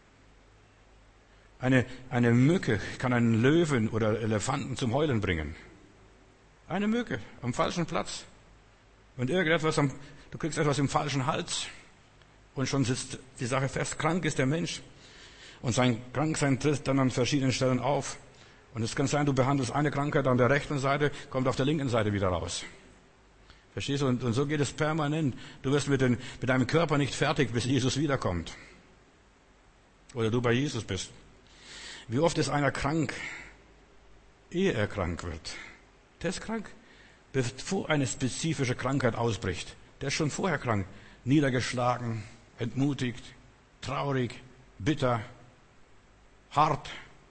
Eine, eine Mücke kann einen Löwen oder Elefanten zum Heulen bringen. Eine Mücke am falschen Platz. Und irgendetwas am, du kriegst etwas im falschen Hals. Und schon sitzt die Sache fest. Krank ist der Mensch. Und sein Kranksein tritt dann an verschiedenen Stellen auf. Und es kann sein, du behandelst eine Krankheit an der rechten Seite, kommt auf der linken Seite wieder raus. Verstehst du? Und, und so geht es permanent. Du wirst mit, den, mit deinem Körper nicht fertig, bis Jesus wiederkommt. Oder du bei Jesus bist. Wie oft ist einer krank, ehe er krank wird? Der ist krank, bevor eine spezifische Krankheit ausbricht. Der ist schon vorher krank. Niedergeschlagen, entmutigt, traurig, bitter, hart.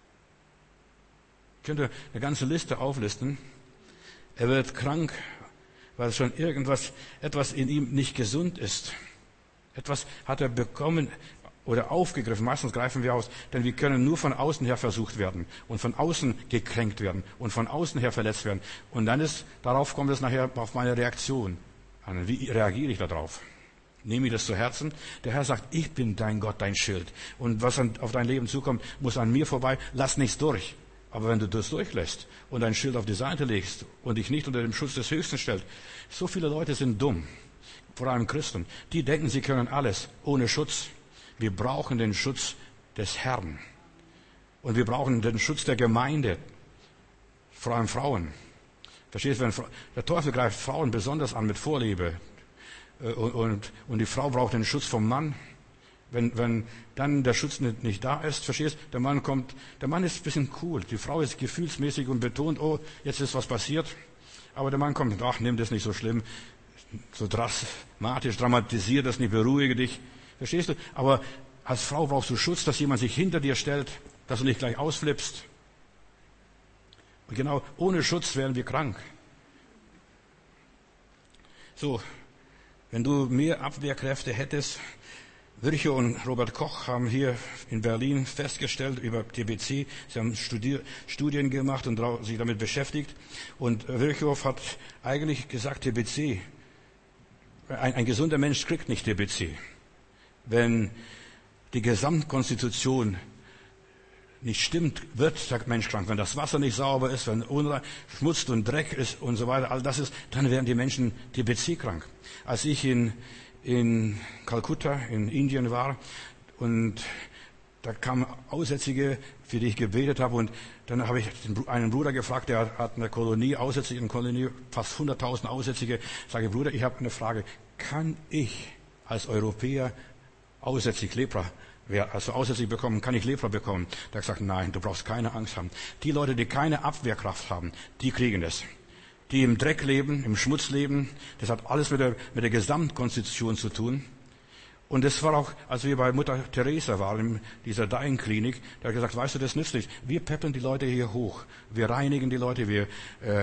Ich könnte eine ganze Liste auflisten. Er wird krank, weil schon irgendwas, etwas in ihm nicht gesund ist. Etwas hat er bekommen oder aufgegriffen. Meistens greifen wir aus, denn wir können nur von außen her versucht werden und von außen gekränkt werden und von außen her verletzt werden. Und dann ist, darauf kommt es nachher auf meine Reaktion an. Wie reagiere ich darauf? Nehme ich das zu Herzen? Der Herr sagt, ich bin dein Gott, dein Schild. Und was auf dein Leben zukommt, muss an mir vorbei. Lass nichts durch. Aber wenn du das durchlässt und dein Schild auf die Seite legst und dich nicht unter dem Schutz des Höchsten stellst, so viele Leute sind dumm, vor allem Christen, die denken, sie können alles ohne Schutz. Wir brauchen den Schutz des Herrn. Und wir brauchen den Schutz der Gemeinde, vor allem Frauen. Verstehst du, wenn der Teufel greift Frauen besonders an mit Vorliebe. Und, und, und die Frau braucht den Schutz vom Mann. Wenn, wenn dann der Schutz nicht, nicht da ist, verstehst du, der Mann kommt, der Mann ist ein bisschen cool. Die Frau ist gefühlsmäßig und betont, oh, jetzt ist was passiert. Aber der Mann kommt, ach, nimm das nicht so schlimm, so dramatisch, dramatisier das nicht, beruhige dich. Verstehst du? Aber als Frau brauchst du Schutz, dass jemand sich hinter dir stellt, dass du nicht gleich ausflippst. Und genau, ohne Schutz werden wir krank. So, wenn du mehr Abwehrkräfte hättest, Virchow und Robert Koch haben hier in Berlin festgestellt über T B C, sie haben Studier, Studien gemacht und sich damit beschäftigt. Und Virchow hat eigentlich gesagt, T B C, ein, ein gesunder Mensch kriegt nicht T B C. Wenn die Gesamtkonstitution nicht stimmt, wird der Mensch krank. Wenn das Wasser nicht sauber ist, wenn Unrein, Schmutz und Dreck ist und so weiter, all das ist, dann werden die Menschen T B C krank. Als ich in, in Kalkutta, in Indien war, und da kamen Aussätzige, für die ich gebetet habe, und dann habe ich einen Bruder gefragt, der hat eine Kolonie, Aussätzige, eine Kolonie, fast hunderttausend Aussätzige. Ich sage, Bruder, ich habe eine Frage. Kann ich als Europäer aussätzlich Lepra, also aussätzlich bekommen, kann ich Lepra bekommen? Der hat gesagt, nein, du brauchst keine Angst haben. Die Leute, die keine Abwehrkraft haben, die kriegen das. Die im Dreck leben, im Schmutz leben, das hat alles mit der, mit der Gesamtkonstitution zu tun. Und das war auch, als wir bei Mutter Teresa waren, in dieser Dying-Klinik, der hat gesagt, weißt du, das nützt nichts. Wir peppeln die Leute hier hoch. Wir reinigen die Leute, wir äh,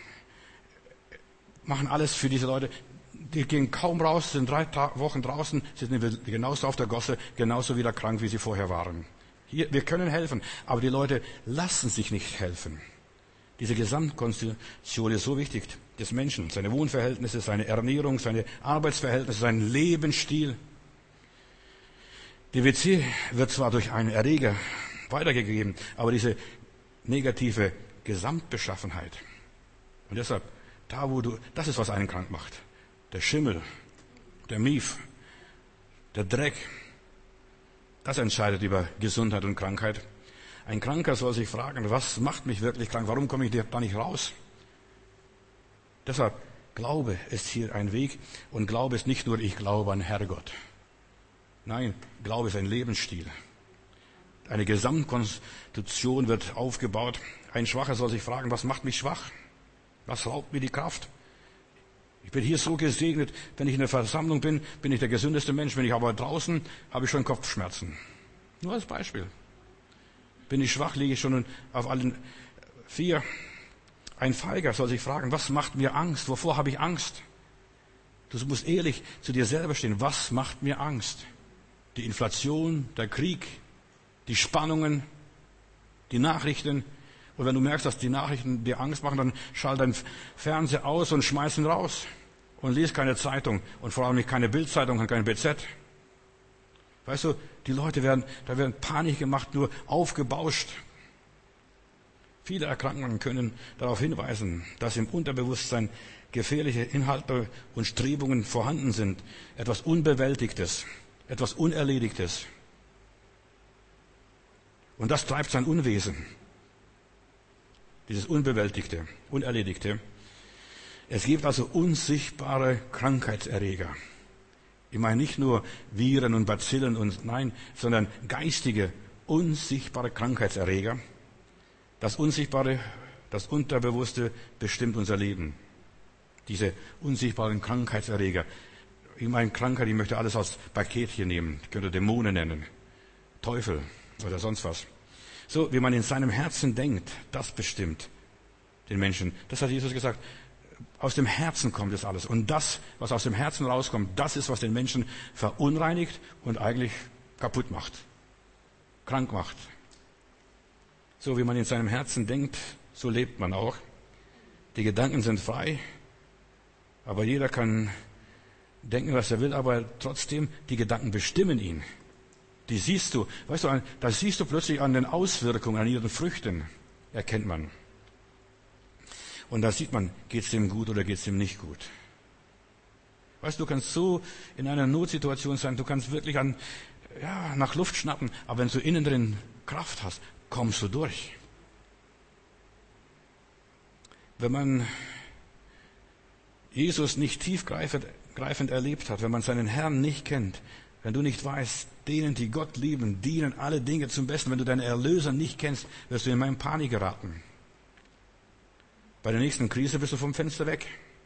machen alles für diese Leute. Die gehen kaum raus, sind drei Wochen draußen, sind genauso auf der Gosse, genauso wieder krank, wie sie vorher waren. Hier, wir können helfen, aber die Leute lassen sich nicht helfen. Diese Gesamtkonstitution ist so wichtig des Menschen, seine Wohnverhältnisse, seine Ernährung, seine Arbeitsverhältnisse, sein Lebensstil. Die W C wird zwar durch einen Erreger weitergegeben, aber diese negative Gesamtbeschaffenheit. Und deshalb, da wo du, das ist, was einen krank macht. Der Schimmel, der Mief, der Dreck, das entscheidet über Gesundheit und Krankheit. Ein Kranker soll sich fragen, was macht mich wirklich krank? Warum komme ich da nicht raus? Deshalb, Glaube ist hier ein Weg, und Glaube ist nicht nur, ich glaube an Herrgott. Nein, Glaube ist ein Lebensstil. Eine Gesamtkonstitution wird aufgebaut. Ein Schwacher soll sich fragen, was macht mich schwach? Was raubt mir die Kraft? Ich bin hier so gesegnet, wenn ich in der Versammlung bin, bin ich der gesündeste Mensch. Wenn ich aber draußen, habe ich schon Kopfschmerzen. Nur als Beispiel. Bin ich schwach, liege ich schon auf allen vier. Ein Feiger soll sich fragen, was macht mir Angst? Wovor habe ich Angst? Du musst ehrlich zu dir selber stehen. Was macht mir Angst? Die Inflation, der Krieg, die Spannungen, die Nachrichten. Und wenn du merkst, dass die Nachrichten dir Angst machen, dann schalt dein Fernseher aus und schmeiß ihn raus. Und lies keine Zeitung. Und vor allem nicht keine Bildzeitung und keine B Z. Weißt du, die Leute werden, da werden Panik gemacht, nur aufgebauscht. Viele Erkrankungen können darauf hinweisen, dass im Unterbewusstsein gefährliche Inhalte und Strebungen vorhanden sind. Etwas Unbewältigtes, etwas Unerledigtes. Und das treibt sein Unwesen. Dieses Unbewältigte, Unerledigte. Es gibt also unsichtbare Krankheitserreger. Ich meine nicht nur Viren und Bazillen und nein, sondern geistige, unsichtbare Krankheitserreger. Das Unsichtbare, das Unterbewusste bestimmt unser Leben. Diese unsichtbaren Krankheitserreger. Ich meine, Krankheit, ich möchte alles als Paketchen nehmen. Ich könnte Dämonen nennen, Teufel oder sonst was. So, wie man in seinem Herzen denkt, das bestimmt den Menschen. Das hat Jesus gesagt. Aus dem Herzen kommt es alles. Und das, was aus dem Herzen rauskommt, das ist, was den Menschen verunreinigt und eigentlich kaputt macht, krank macht. So wie man in seinem Herzen denkt, so lebt man auch. Die Gedanken sind frei, aber jeder kann denken, was er will, aber trotzdem, die Gedanken bestimmen ihn. Die siehst du, weißt du, da siehst du plötzlich an den Auswirkungen, an ihren Früchten, erkennt man. Und da sieht man, geht es dem gut oder geht es dem nicht gut. Weißt du, du kannst so in einer Notsituation sein, du kannst wirklich an, ja, nach Luft schnappen, aber wenn du innen drin Kraft hast, kommst du durch. Wenn man Jesus nicht tiefgreifend greifend erlebt hat, wenn man seinen Herrn nicht kennt, wenn du nicht weißt, denen, die Gott lieben, dienen alle Dinge zum Besten, wenn du deinen Erlöser nicht kennst, wirst du in meine Panik geraten. Bei der nächsten Krise bist du vom Fenster weg.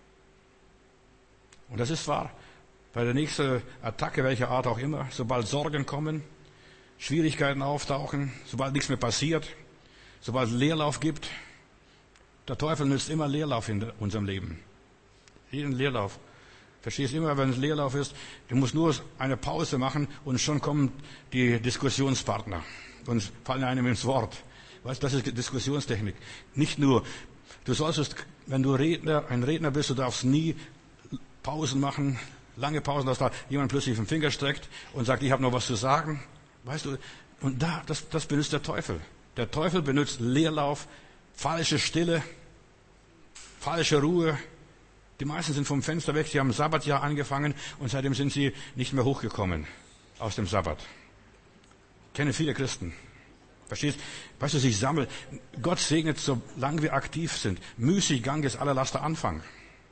Und das ist wahr. Bei der nächsten Attacke, welcher Art auch immer, sobald Sorgen kommen, Schwierigkeiten auftauchen, sobald nichts mehr passiert, sobald es Leerlauf gibt, der Teufel nützt immer Leerlauf in unserem Leben. Jeden Leerlauf. Verstehst immer, wenn es Leerlauf ist, du musst nur eine Pause machen und schon kommen die Diskussionspartner und fallen einem ins Wort. Weißt, das ist Diskussionstechnik. Nicht nur, du solltest, wenn du Redner, ein Redner bist, du darfst nie Pausen machen, lange Pausen, dass da jemand plötzlich den Finger streckt und sagt, ich habe noch was zu sagen. Weißt du, und da, das, das benutzt der Teufel. Der Teufel benutzt Leerlauf, falsche Stille, falsche Ruhe. Die meisten sind vom Fenster weg, sie haben Sabbatjahr angefangen und seitdem sind sie nicht mehr hochgekommen aus dem Sabbat. Ich kenne viele Christen. Verstehst? Weißt du, sich sammeln. Gott segnet, solange wir aktiv sind. Müßig Gang ist aller Laster Anfang.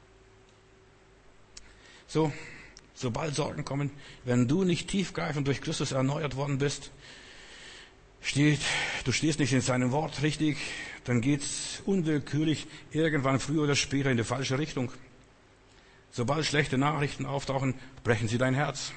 So, sobald Sorgen kommen, wenn du nicht tiefgreifend durch Christus erneuert worden bist, steht, du stehst nicht in seinem Wort richtig, dann geht's unwillkürlich irgendwann früher oder später in die falsche Richtung. Sobald schlechte Nachrichten auftauchen, brechen sie dein Herz.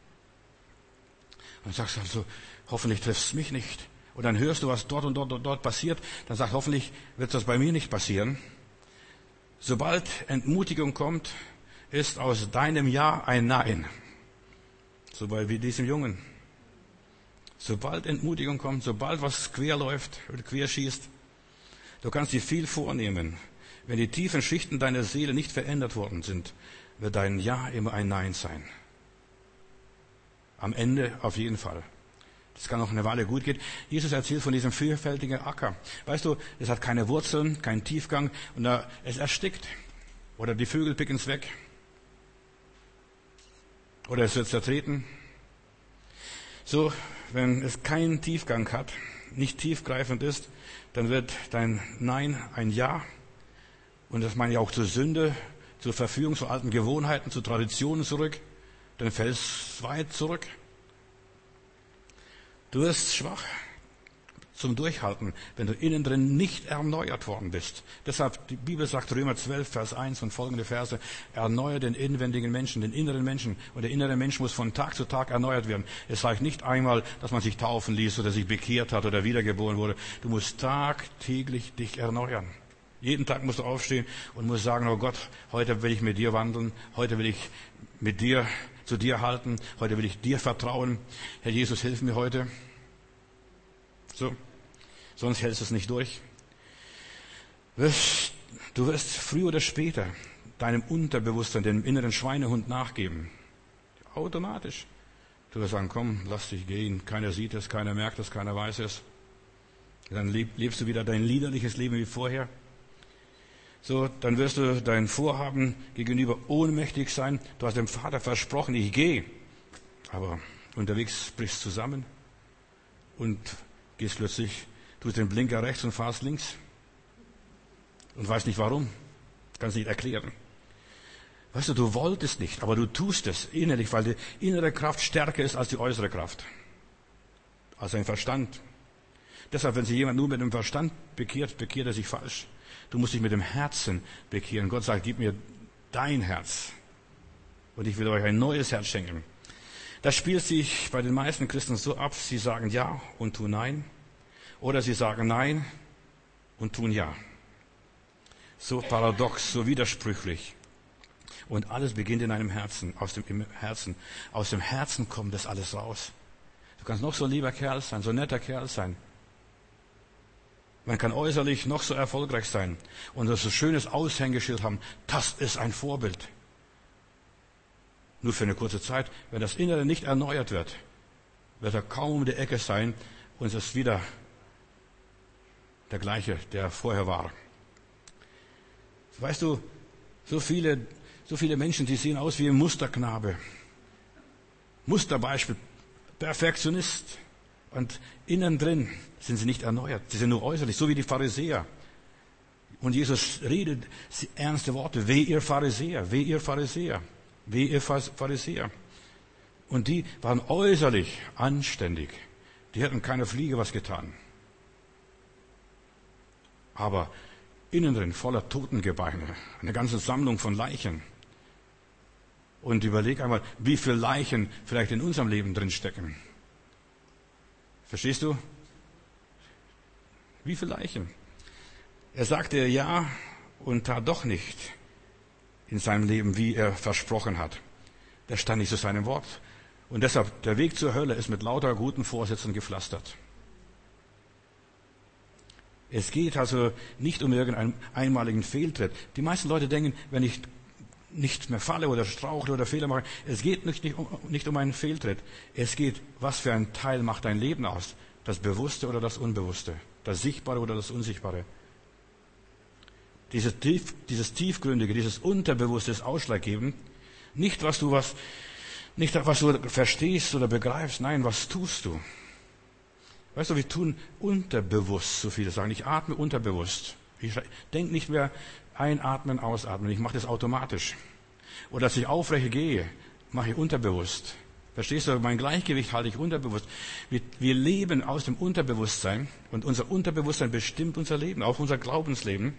Und sagst also, hoffentlich trifft es mich nicht. Und dann hörst du, was dort und dort und dort passiert, dann sagst, hoffentlich wird das bei mir nicht passieren. Sobald Entmutigung kommt, ist aus deinem Ja ein Nein. So wie diesem Jungen. Sobald Entmutigung kommt, sobald was quer läuft oder quer schießt, du kannst dir viel vornehmen. Wenn die tiefen Schichten deiner Seele nicht verändert worden sind, wird dein Ja immer ein Nein sein. Am Ende auf jeden Fall. Das kann noch eine Weile gut gehen. Jesus erzählt von diesem vielfältigen Acker. Weißt du, es hat keine Wurzeln, keinen Tiefgang und es erstickt. Oder die Vögel picken es weg. Oder es wird zertreten. So, wenn es keinen Tiefgang hat, nicht tiefgreifend ist, dann wird dein Nein ein Ja. Und das meine ich auch zur Sünde, zur Verführung, zu alten Gewohnheiten, zu Traditionen zurück. Dann fällst du weit zurück. Du wirst schwach zum Durchhalten, wenn du innen drin nicht erneuert worden bist. Deshalb, die Bibel sagt, Römer zwölf, Vers eins und folgende Verse, erneuere den inwendigen Menschen, den inneren Menschen. Und der innere Mensch muss von Tag zu Tag erneuert werden. Es reicht nicht einmal, dass man sich taufen ließ oder sich bekehrt hat oder wiedergeboren wurde. Du musst tagtäglich dich erneuern. Jeden Tag musst du aufstehen und musst sagen, oh Gott, heute will ich mit dir wandeln, heute will ich mit dir, zu dir halten, heute will ich dir vertrauen. Herr Jesus, hilf mir heute. So, sonst hältst du es nicht durch. Du wirst früher oder später deinem Unterbewusstsein, dem inneren Schweinehund nachgeben. Automatisch. Du wirst sagen, komm, lass dich gehen, keiner sieht es, keiner merkt es, keiner weiß es. Dann lebst du wieder dein liederliches Leben wie vorher. So, dann wirst du dein Vorhaben gegenüber ohnmächtig sein. Du hast dem Vater versprochen, ich gehe. Aber unterwegs brichst du zusammen und gehst plötzlich, tust den Blinker rechts und fahrst links. Und weißt nicht warum. Kannst nicht erklären. Weißt du, du wolltest nicht, aber du tust es innerlich, weil die innere Kraft stärker ist als die äußere Kraft. Als dein Verstand. Deshalb, wenn sich jemand nur mit dem Verstand bekehrt, bekehrt er sich falsch. Du musst dich mit dem Herzen bekehren. Gott sagt, gib mir dein Herz. Und ich will euch ein neues Herz schenken. Das spielt sich bei den meisten Christen so ab, sie sagen Ja und tun Nein. Oder sie sagen Nein und tun Ja. So paradox, so widersprüchlich. Und alles beginnt in einem Herzen, aus dem im Herzen. Aus dem Herzen kommt das alles raus. Du kannst noch so ein lieber Kerl sein, so ein netter Kerl sein. Man kann äußerlich noch so erfolgreich sein und so ein schönes Aushängeschild haben. Das ist ein Vorbild. Nur für eine kurze Zeit. Wenn das Innere nicht erneuert wird, wird er kaum um die Ecke sein und es ist wieder der gleiche, der vorher war. Weißt du, so viele, so viele Menschen, die sehen aus wie ein Musterknabe. Musterbeispiel, Perfektionist. Und innen drin sind sie nicht erneuert. Sie sind nur äußerlich, so wie die Pharisäer. Und Jesus redet ernste Worte. Weh ihr Pharisäer, weh ihr Pharisäer, weh ihr Pharisäer. Und die waren äußerlich anständig. Die hätten keiner Fliege was getan. Aber innen drin voller Totengebeine, eine ganze Sammlung von Leichen. Und überleg einmal, wie viele Leichen vielleicht in unserem Leben drin stecken. Verstehst du? Wie viele Leichen? Er sagte ja und tat doch nicht in seinem Leben, wie er versprochen hat. Der stand nicht zu seinem Wort. Und deshalb, der Weg zur Hölle ist mit lauter guten Vorsätzen gepflastert. Es geht also nicht um irgendeinen einmaligen Fehltritt. Die meisten Leute denken, wenn ich nicht mehr falle oder strauchle oder Fehler mache, es geht nicht, nicht, um, nicht um einen Fehltritt. Es geht, was für ein Teil macht dein Leben aus? Das Bewusste oder das Unbewusste? Das Sichtbare oder das Unsichtbare? Dieses, tief, dieses Tiefgründige, dieses Unterbewusste ist ausschlaggebend. Nicht, was du was, nicht, was du verstehst oder begreifst. Nein, was tust du? Weißt du, wir tun unterbewusst, so viele sagen. Ich atme unterbewusst. Ich denke nicht mehr einatmen, ausatmen. Ich mache das automatisch. Oder dass ich aufrecht gehe, mache ich unterbewusst. Verstehst du? Mein Gleichgewicht halte ich unterbewusst. Wir, wir leben aus dem Unterbewusstsein und unser Unterbewusstsein bestimmt unser Leben, auch unser Glaubensleben.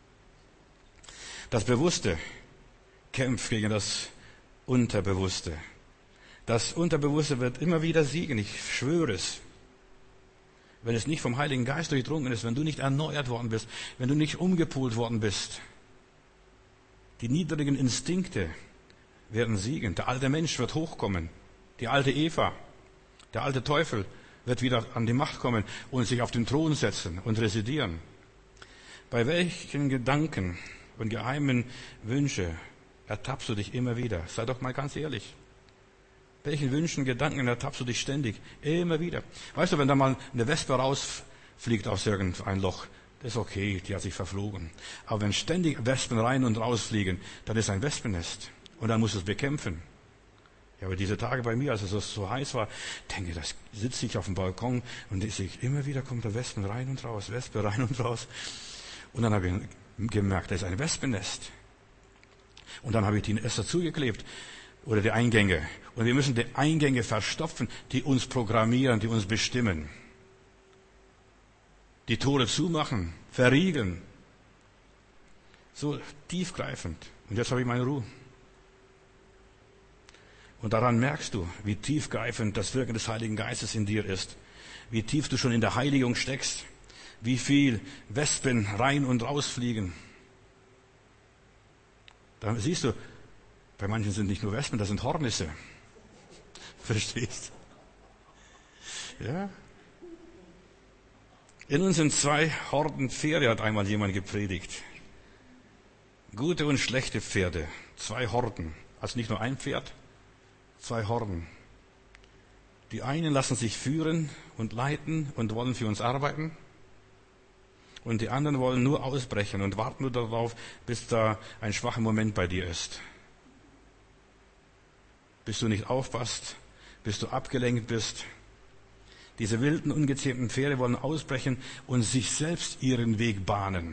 Das Bewusste kämpft gegen das Unterbewusste. Das Unterbewusste wird immer wieder siegen, ich schwöre es. Wenn es nicht vom Heiligen Geist durchdrungen ist, wenn du nicht erneuert worden bist, wenn du nicht umgepolt worden bist. Die niedrigen Instinkte werden siegen. Der alte Mensch wird hochkommen. Die alte Eva, der alte Teufel wird wieder an die Macht kommen und sich auf den Thron setzen und residieren. Bei welchen Gedanken und geheimen Wünsche ertappst du dich immer wieder? Sei doch mal ganz ehrlich. Welchen Wünschen, Gedanken ertappst du dich ständig? Immer wieder. Weißt du, wenn da mal eine Wespe rausfliegt aus irgendein Loch, das ist okay, die hat sich verflogen. Aber wenn ständig Wespen rein und rausfliegen, dann ist ein Wespennest. Und dann musst du es bekämpfen. Ja, aber diese Tage bei mir, als es so heiß war, denke ich, da sitze ich auf dem Balkon und ich sehe, immer wieder kommt da Wespen rein und raus, Wespe rein und raus. Und dann habe ich gemerkt, da ist ein Wespennest. Und dann habe ich die Nester zugeklebt. Oder die Eingänge. Und wir müssen die Eingänge verstopfen, die uns programmieren, die uns bestimmen. Die Tore zumachen, verriegeln. So tiefgreifend. Und jetzt habe ich meine Ruhe. Und daran merkst du, wie tiefgreifend das Wirken des Heiligen Geistes in dir ist. Wie tief du schon in der Heiligung steckst. Wie viel Wespen rein und rausfliegen. Da siehst du, bei manchen sind nicht nur Wespen, das sind Hornisse. Verstehst? Ja. In uns sind zwei Horden Pferde, hat einmal jemand gepredigt. Gute und schlechte Pferde. Zwei Horden. Also nicht nur ein Pferd, zwei Horden. Die einen lassen sich führen und leiten und wollen für uns arbeiten. Und die anderen wollen nur ausbrechen und warten nur darauf, bis da ein schwacher Moment bei dir ist. Bis du nicht aufpasst, bis du abgelenkt bist. Diese wilden, ungezähmten Pferde wollen ausbrechen und sich selbst ihren Weg bahnen.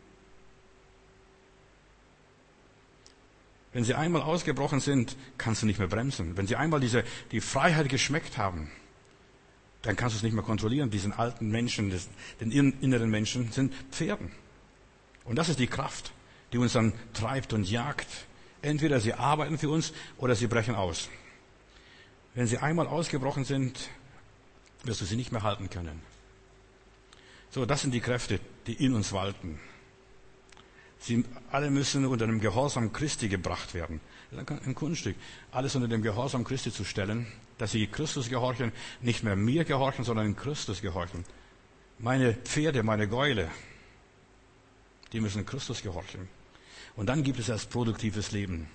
Wenn sie einmal ausgebrochen sind, kannst du nicht mehr bremsen. Wenn sie einmal diese, die Freiheit geschmeckt haben, dann kannst du es nicht mehr kontrollieren. Diesen alten Menschen, den inneren Menschen, sind Pferden. Und das ist die Kraft, die uns dann treibt und jagt. Entweder sie arbeiten für uns oder sie brechen aus. Wenn sie einmal ausgebrochen sind, wirst du sie nicht mehr halten können. So, das sind die Kräfte, die in uns walten. Sie alle müssen unter dem Gehorsam Christi gebracht werden. Das ist ein Kunststück, alles unter dem Gehorsam Christi zu stellen, dass sie Christus gehorchen, nicht mehr mir gehorchen, sondern Christus gehorchen. Meine Pferde, meine Gäule, die müssen Christus gehorchen. Und dann gibt es erst produktives Leben.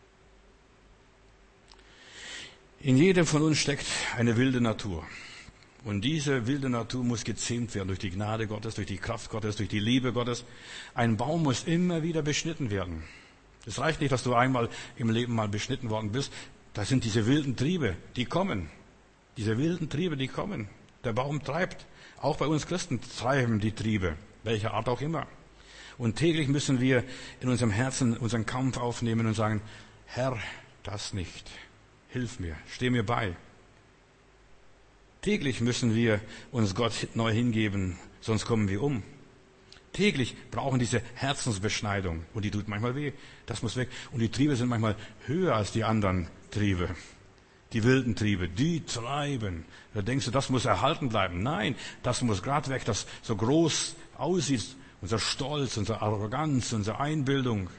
In jedem von uns steckt eine wilde Natur. Und diese wilde Natur muss gezähmt werden durch die Gnade Gottes, durch die Kraft Gottes, durch die Liebe Gottes. Ein Baum muss immer wieder beschnitten werden. Es reicht nicht, dass du einmal im Leben mal beschnitten worden bist. Das sind diese wilden Triebe, die kommen. Diese wilden Triebe, die kommen. Der Baum treibt. Auch bei uns Christen treiben die Triebe, welcher Art auch immer. Und täglich müssen wir in unserem Herzen unseren Kampf aufnehmen und sagen, Herr, das nicht. Hilf mir, steh mir bei. Täglich müssen wir uns Gott neu hingeben, sonst kommen wir um. Täglich brauchen diese Herzensbeschneidung. Und die tut manchmal weh. Das muss weg. Und die Triebe sind manchmal höher als die anderen Triebe. Die wilden Triebe, die treiben. Da denkst du, das muss erhalten bleiben. Nein, das muss gerade weg, das so groß aussieht. Unser Stolz, unsere Arroganz, unsere Einbildung,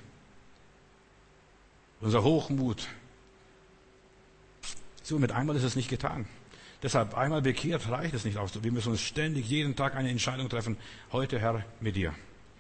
unser Hochmut. So, mit einmal ist es nicht getan. Deshalb, einmal bekehrt reicht es nicht aus. Wir müssen uns ständig jeden Tag eine Entscheidung treffen. Heute, Herr, mit dir.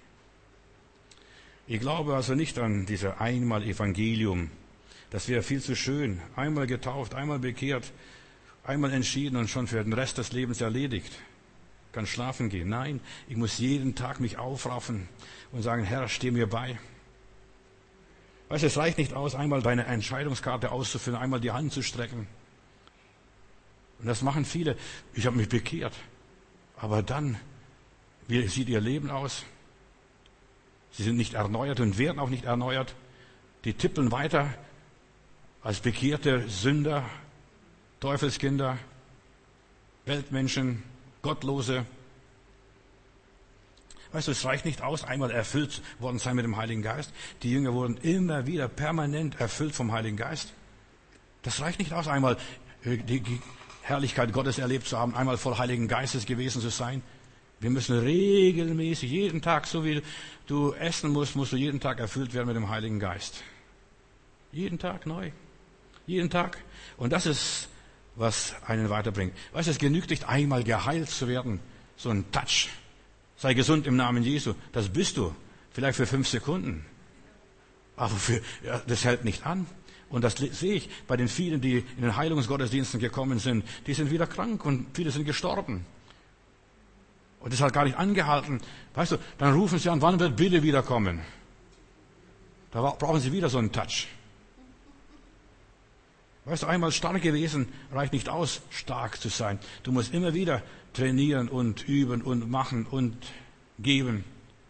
Ich glaube also nicht an dieses Einmal-Evangelium. Das wäre viel zu schön. Einmal getauft, einmal bekehrt, einmal entschieden und schon für den Rest des Lebens erledigt. Kann schlafen gehen. Nein, ich muss jeden Tag mich aufraffen und sagen, Herr, steh mir bei. Weißt du, es reicht nicht aus, einmal deine Entscheidungskarte auszufüllen, einmal die Hand zu strecken. Und das machen viele. Ich habe mich bekehrt. Aber dann, wie sieht ihr Leben aus? Sie sind nicht erneuert und werden auch nicht erneuert. Die tippeln weiter als bekehrte Sünder, Teufelskinder, Weltmenschen, Gottlose. Weißt du, es reicht nicht aus, einmal erfüllt worden sein mit dem Heiligen Geist. Die Jünger wurden immer wieder permanent erfüllt vom Heiligen Geist. Das reicht nicht aus, einmal die Herrlichkeit Gottes erlebt zu haben, einmal voll Heiligen Geistes gewesen zu sein. Wir müssen regelmäßig, jeden Tag, so wie du essen musst, musst du jeden Tag erfüllt werden mit dem Heiligen Geist. Jeden Tag neu. Jeden Tag. Und das ist, was einen weiterbringt. Weißt du, es genügt nicht einmal geheilt zu werden. So ein Touch. Sei gesund im Namen Jesu. Das bist du. Vielleicht für fünf Sekunden. Aber für, ja, das hält nicht an. Und das sehe ich bei den vielen, die in den Heilungsgottesdiensten gekommen sind. Die sind wieder krank und viele sind gestorben. Und das hat gar nicht angehalten. Weißt du, dann rufen sie an, wann wird Billy wiederkommen? Da brauchen sie wieder so einen Touch. Weißt du, einmal stark gewesen reicht nicht aus, stark zu sein. Du musst immer wieder trainieren und üben und machen und geben.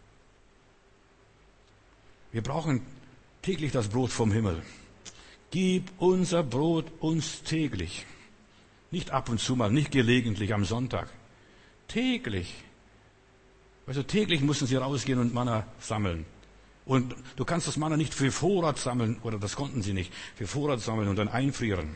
Wir brauchen täglich das Brot vom Himmel. Gib unser Brot uns täglich. Nicht ab und zu mal, nicht gelegentlich am Sonntag. Täglich. Also täglich müssen sie rausgehen und Manna sammeln. Und du kannst das Manna nicht für Vorrat sammeln, oder das konnten sie nicht, für Vorrat sammeln und dann einfrieren.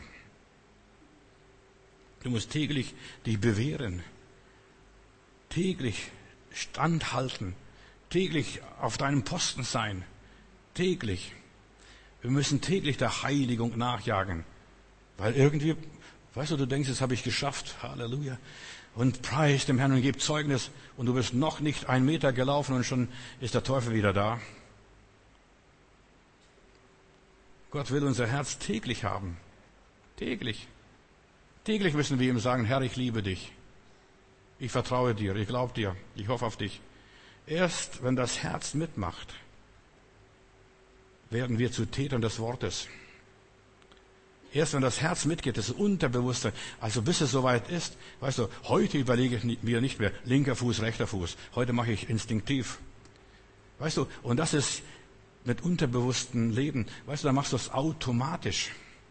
Du musst täglich dich bewähren. Täglich standhalten. Täglich auf deinem Posten sein. Täglich. Wir müssen täglich der Heiligung nachjagen. Weil irgendwie, weißt du, du denkst, das habe ich geschafft. Halleluja. Und preis dem Herrn und gib Zeugnis. Und du bist noch nicht einen Meter gelaufen und schon ist der Teufel wieder da. Gott will unser Herz täglich haben. Täglich. Täglich müssen wir ihm sagen, Herr, ich liebe dich. Ich vertraue dir, ich glaube dir, ich hoffe auf dich. Erst wenn das Herz mitmacht, werden wir zu Tätern des Wortes. Erst wenn das Herz mitgeht, das Unterbewusstsein, also bis es soweit ist, weißt du, heute überlege ich mir nicht mehr, linker Fuß, rechter Fuß. Heute mache ich instinktiv. Weißt du, und das ist mit unterbewusstem Leben. Weißt du, dann machst du es automatisch.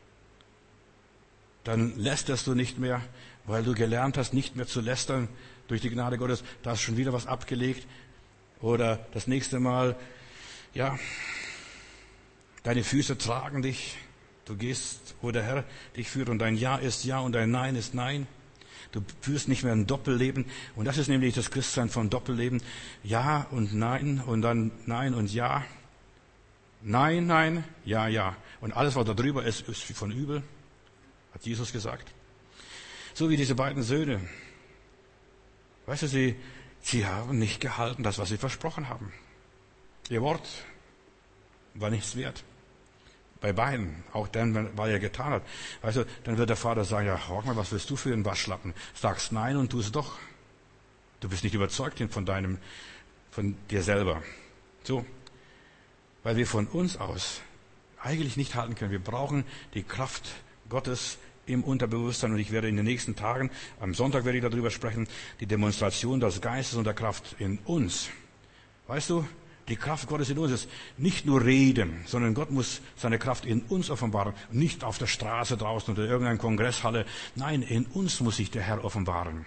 Dann lästerst du nicht mehr, weil du gelernt hast, nicht mehr zu lästern durch die Gnade Gottes. Da hast schon wieder was abgelegt. Oder das nächste Mal, ja, deine Füße tragen dich. Du gehst, wo der Herr dich führt und dein Ja ist Ja und dein Nein ist Nein. Du führst nicht mehr ein Doppelleben. Und das ist nämlich das Christsein von Doppelleben. Ja und nein und dann nein und ja. Nein, nein, ja, ja. Und alles, was da drüber ist, ist von übel, hat Jesus gesagt. So wie diese beiden Söhne. Weißt du, sie, sie haben nicht gehalten, das, was sie versprochen haben. Ihr Wort war nichts wert. Bei beiden, auch dann, weil er getan hat. Weißt du, dann wird der Vater sagen, ja, hör mal, was willst du für einen Waschlappen? Sagst nein und tust doch. Du bist nicht überzeugt von deinem, von dir selber. So. Weil wir von uns aus eigentlich nicht halten können. Wir brauchen die Kraft Gottes im Unterbewusstsein. Und ich werde in den nächsten Tagen, am Sonntag werde ich darüber sprechen, die Demonstration des Geistes und der Kraft in uns. Weißt du, die Kraft Gottes in uns ist nicht nur reden, sondern Gott muss seine Kraft in uns offenbaren. Nicht auf der Straße draußen oder in irgendeiner Kongresshalle. Nein, in uns muss sich der Herr offenbaren.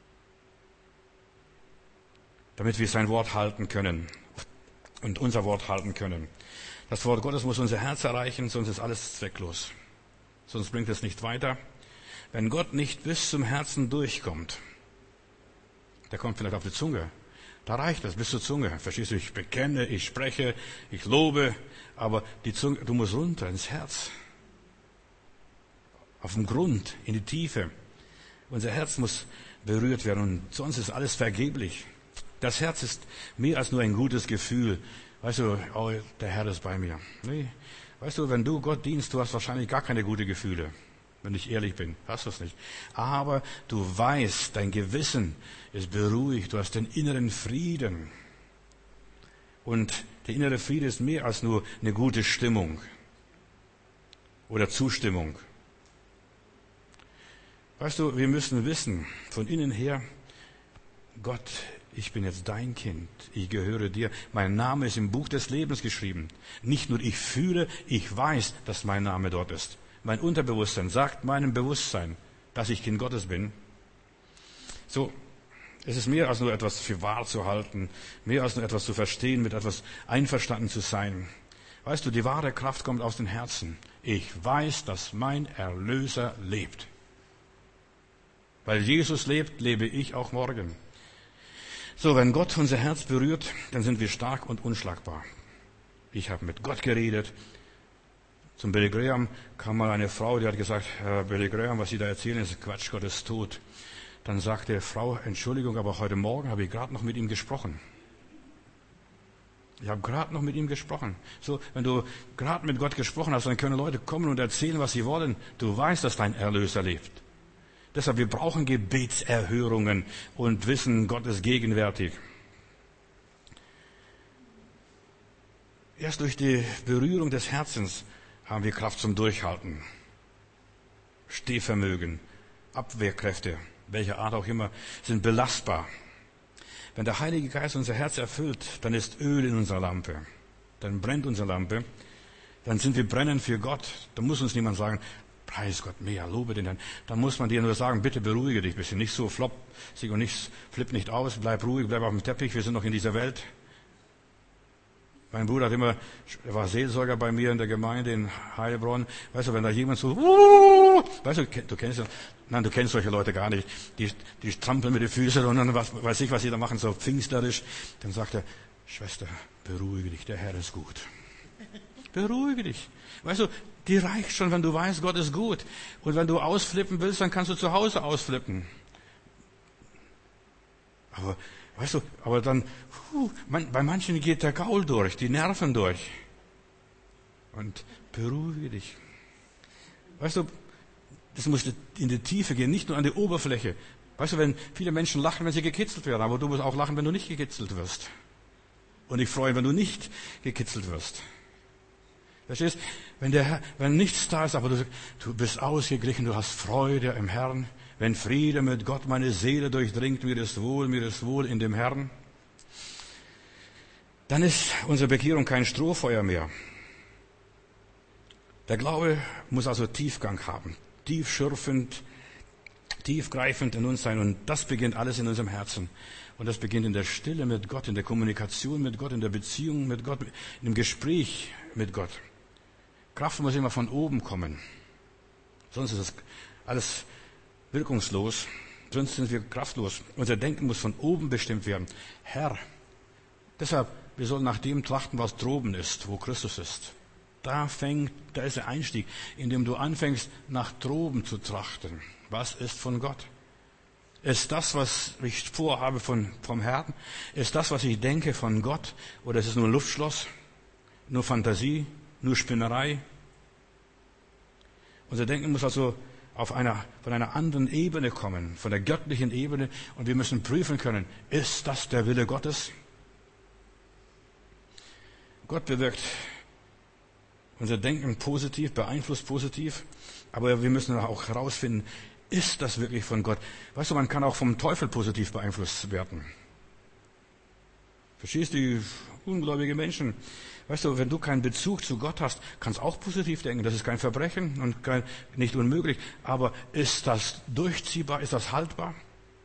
Damit wir sein Wort halten können. Und unser Wort halten können. Das Wort Gottes muss unser Herz erreichen, sonst ist alles zwecklos. Sonst bringt es nicht weiter. Wenn Gott nicht bis zum Herzen durchkommt, der kommt vielleicht auf die Zunge. Da reicht das bis zur Zunge. Verstehst du? Ich bekenne, ich spreche, ich lobe, aber die Zunge, du musst runter ins Herz. Auf den Grund, in die Tiefe. Unser Herz muss berührt werden und sonst ist alles vergeblich. Das Herz ist mehr als nur ein gutes Gefühl. Weißt du, oh, der Herr ist bei mir. Nee. Weißt du, wenn du Gott dienst, du hast wahrscheinlich gar keine guten Gefühle. Wenn ich ehrlich bin, hast du es nicht. Aber du weißt, dein Gewissen ist beruhigt. Du hast den inneren Frieden. Und der innere Friede ist mehr als nur eine gute Stimmung oder Zustimmung. Weißt du, wir müssen wissen, von innen her, Gott, ich bin jetzt dein Kind, ich gehöre dir. Mein Name ist im Buch des Lebens geschrieben. Nicht nur ich fühle, ich weiß, dass mein Name dort ist. Mein Unterbewusstsein sagt meinem Bewusstsein, dass ich Kind Gottes bin. So, es ist mehr als nur etwas für wahr zu halten, mehr als nur etwas zu verstehen, mit etwas einverstanden zu sein. Weißt du, die wahre Kraft kommt aus den Herzen. Ich weiß, dass mein Erlöser lebt. Weil Jesus lebt, lebe ich auch morgen. So, wenn Gott unser Herz berührt, dann sind wir stark und unschlagbar. Ich habe mit Gott geredet. Zum Billy Graham kam mal eine Frau, die hat gesagt, Herr Billy Graham, was Sie da erzählen, ist Quatsch, Gott ist tot. Dann sagte die Frau, Entschuldigung, aber heute Morgen habe ich gerade noch mit ihm gesprochen. Ich habe gerade noch mit ihm gesprochen. So, wenn du gerade mit Gott gesprochen hast, dann können Leute kommen und erzählen, was sie wollen. Du weißt, dass dein Erlöser lebt. Deshalb, wir brauchen Gebetserhörungen und wissen, Gott ist gegenwärtig. Erst durch die Berührung des Herzens haben wir Kraft zum Durchhalten. Stehvermögen, Abwehrkräfte, welcher Art auch immer, sind belastbar. Wenn der Heilige Geist unser Herz erfüllt, dann ist Öl in unserer Lampe. Dann brennt unsere Lampe. Dann sind wir brennend für Gott. Da muss uns niemand sagen, preis Gott mehr, lobe den Herrn. Dann muss man dir nur sagen, bitte beruhige dich ein bisschen. Nicht so flopsig und nicht, flipp nicht aus, bleib ruhig, bleib auf dem Teppich, wir sind noch in dieser Welt. Mein Bruder hat immer, er war Seelsorger bei mir in der Gemeinde in Heilbronn. Weißt du, wenn da jemand so, weißt du, du kennst ja, nein, du kennst solche Leute gar nicht. Die, die trampeln mit den Füßen und dann was, weiß ich, was sie da machen, so pfingstlerisch. Dann sagt er, Schwester, beruhige dich, der Herr ist gut. Beruhige dich. Weißt du, die reicht schon, wenn du weißt, Gott ist gut. Und wenn du ausflippen willst, dann kannst du zu Hause ausflippen. Aber, weißt du, aber dann, puh, man, bei manchen geht der Gaul durch, die Nerven durch. Und beruhige dich. Weißt du, das muss in die Tiefe gehen, nicht nur an die Oberfläche. Weißt du, wenn viele Menschen lachen, wenn sie gekitzelt werden, aber du musst auch lachen, wenn du nicht gekitzelt wirst. Und ich freue, wenn du nicht gekitzelt wirst. Verstehst? Wenn der Herr, wenn nichts da ist, aber du, du bist ausgeglichen, du hast Freude im Herrn. Wenn Friede mit Gott meine Seele durchdringt, mir ist wohl, mir ist wohl in dem Herrn. Dann ist unsere Bekehrung kein Strohfeuer mehr. Der Glaube muss also Tiefgang haben. Tiefschürfend, tiefgreifend in uns sein. Und das beginnt alles in unserem Herzen. Und das beginnt in der Stille mit Gott, in der Kommunikation mit Gott, in der Beziehung mit Gott, in dem Gespräch mit Gott. Kraft muss immer von oben kommen. Sonst ist das alles wirkungslos. sonst sind wir kraftlos. Unser Denken muss von oben bestimmt werden. Herr, deshalb, wir sollen nach dem trachten, was droben ist, wo Christus ist. Da fängt, da ist der Einstieg, indem du anfängst, nach droben zu trachten. Was ist von Gott? Ist das, was ich vorhabe von, vom Herrn? Ist das, was ich denke, von Gott? Oder ist es nur ein Luftschloss? Nur Fantasie? Nur Spinnerei? Unser Denken muss also auf einer, von einer anderen Ebene kommen, von der göttlichen Ebene. Und wir müssen prüfen können, ist das der Wille Gottes? Gott bewirkt unser Denken positiv, beeinflusst positiv. Aber wir müssen auch herausfinden, ist das wirklich von Gott? Weißt du, man kann auch vom Teufel positiv beeinflusst werden. Verstehst du, die ungläubige Menschen? Weißt du, wenn du keinen Bezug zu Gott hast, kannst du auch positiv denken. Das ist kein Verbrechen und kein, nicht unmöglich. Aber ist das durchziehbar? Ist das haltbar?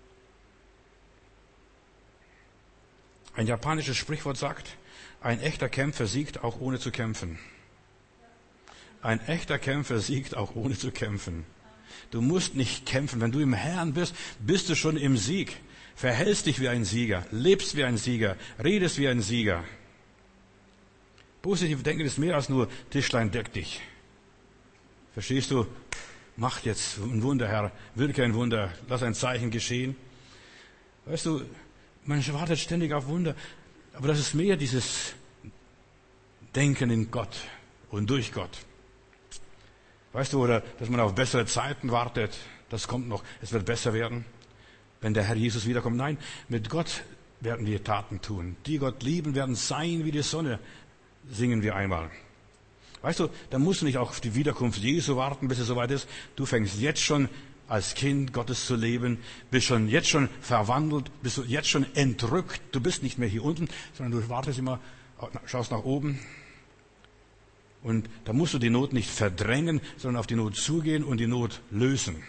Ein japanisches Sprichwort sagt, ein echter Kämpfer siegt auch ohne zu kämpfen. Ein echter Kämpfer siegt auch ohne zu kämpfen. Du musst nicht kämpfen. Wenn du im Herrn bist, bist du schon im Sieg. Verhältst dich wie ein Sieger, lebst wie ein Sieger, redest wie ein Sieger. Positiv denken ist mehr als nur Tischlein deck dich. Verstehst du? Mach jetzt ein Wunder, Herr. Wirke ein Wunder. Lass ein Zeichen geschehen. Weißt du, man wartet ständig auf Wunder. Aber das ist mehr dieses Denken in Gott und durch Gott. Weißt du, oder dass man auf bessere Zeiten wartet, das kommt noch, es wird besser werden, wenn der Herr Jesus wiederkommt. Nein, mit Gott werden wir Taten tun. Die Gott lieben, werden sein wie die Sonne, singen wir einmal. Weißt du, da musst du nicht auf die Wiederkunft Jesu warten, bis es soweit ist. Du fängst jetzt schon als Kind Gottes zu leben, bist schon jetzt schon verwandelt, bist du jetzt schon entrückt. Du bist nicht mehr hier unten, sondern du wartest immer, schaust nach oben. Und da musst du die Not nicht verdrängen, sondern auf die Not zugehen und die Not lösen.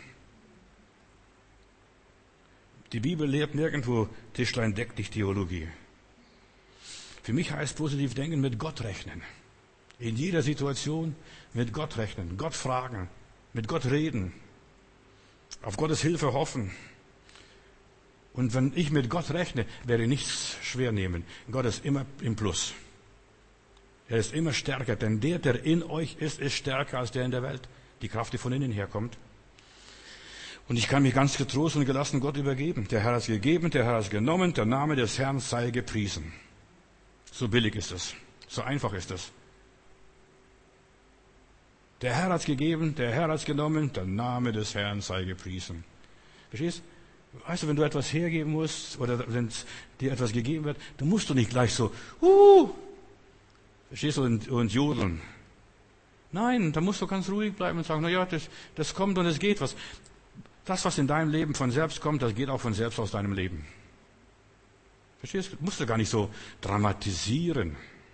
Die Bibel lehrt nirgendwo Tischlein deck dich Theologie. Für mich heißt positiv denken, mit Gott rechnen. In jeder Situation mit Gott rechnen, Gott fragen, mit Gott reden, auf Gottes Hilfe hoffen. Und wenn ich mit Gott rechne, werde ich nichts schwer nehmen. Gott ist immer im Plus. Er ist immer stärker, denn der, der in euch ist, ist stärker als der in der Welt. Die Kraft, die von innen herkommt. Und ich kann mich ganz getrost und gelassen Gott übergeben. Der Herr hat es gegeben, der Herr hat es genommen, der Name des Herrn sei gepriesen. So billig ist es, so einfach ist es. Der Herr hat es gegeben, der Herr hat es genommen, der Name des Herrn sei gepriesen. Verstehst? Weißt du, wenn du etwas hergeben musst oder wenn dir etwas gegeben wird, dann musst du nicht gleich so, uh, verstehst du, und, und jodeln. Nein, da musst du ganz ruhig bleiben und sagen, na ja, das, das kommt und es geht was. Das, was in deinem Leben von selbst kommt, das geht auch von selbst aus deinem Leben. Verstehst du? Musst du gar nicht so dramatisieren.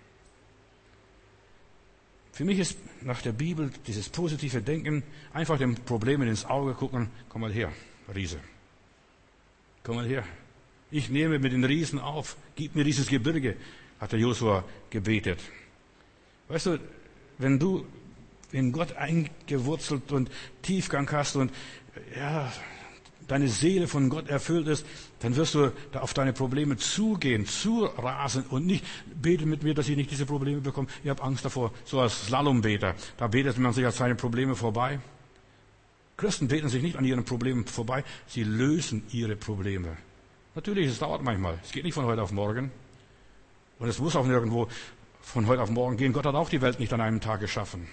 Für mich ist nach der Bibel dieses positive Denken, einfach den Problemen ins Auge gucken, komm mal her, Riese. Komm mal her. Ich nehme mit den Riesen auf, gib mir dieses Gebirge, hat der Josua gebetet. Weißt du, wenn du in Gott eingewurzelt und Tiefgang hast und ja, deine Seele von Gott erfüllt ist, dann wirst du da auf deine Probleme zugehen, zurasen und nicht, bete mit mir, dass ich nicht diese Probleme bekomme. Ich habe Angst davor, so als Slalombeter. Da betet man sich an seine Probleme vorbei. Christen beten sich nicht an ihren Problemen vorbei, sie lösen ihre Probleme. Natürlich, es dauert manchmal. Es geht nicht von heute auf morgen. Und es muss auch nirgendwo von heute auf morgen gehen. Gott hat auch die Welt nicht an einem Tag geschaffen.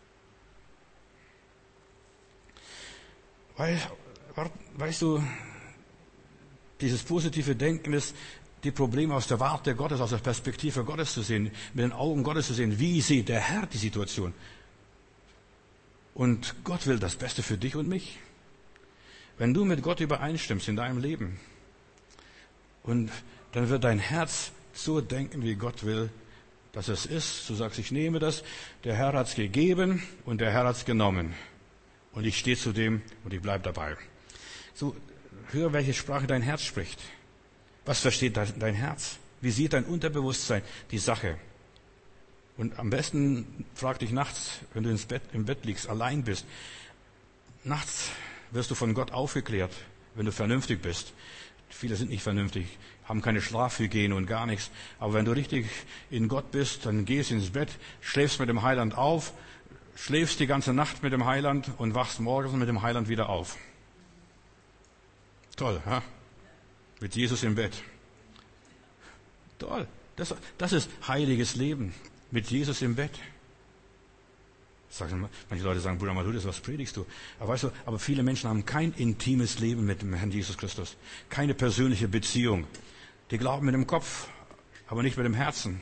Weil, weißt du, dieses positive Denken ist, die Probleme aus der Warte Gottes, aus der Perspektive Gottes zu sehen, mit den Augen Gottes zu sehen. Wie sieht der Herr die Situation? Und Gott will das Beste für dich und mich. Wenn du mit Gott übereinstimmst in deinem Leben, und dann wird dein Herz so denken, wie Gott will, dass es ist. Du sagst, ich nehme das, der Herr hat es gegeben und der Herr hat es genommen. Und ich stehe zu dem und ich bleibe dabei. So, hör, welche Sprache dein Herz spricht. Was versteht dein Herz? Wie sieht dein Unterbewusstsein die Sache? Und am besten frag dich nachts, wenn du ins Bett, im Bett liegst, allein bist. Nachts wirst du von Gott aufgeklärt, wenn du vernünftig bist. Viele sind nicht vernünftig, haben keine Schlafhygiene und gar nichts. Aber wenn du richtig in Gott bist, dann gehst ins Bett, schläfst mit dem Heiland auf, schläfst die ganze Nacht mit dem Heiland und wachst morgens mit dem Heiland wieder auf. Toll, ha? Mit Jesus im Bett. Toll. Das, das ist heiliges Leben. Mit Jesus im Bett. Sagen, manche Leute sagen, Bruder Matthäus, was predigst du? Aber weißt du, aber viele Menschen haben kein intimes Leben mit dem Herrn Jesus Christus. Keine persönliche Beziehung. Die glauben mit dem Kopf, aber nicht mit dem Herzen.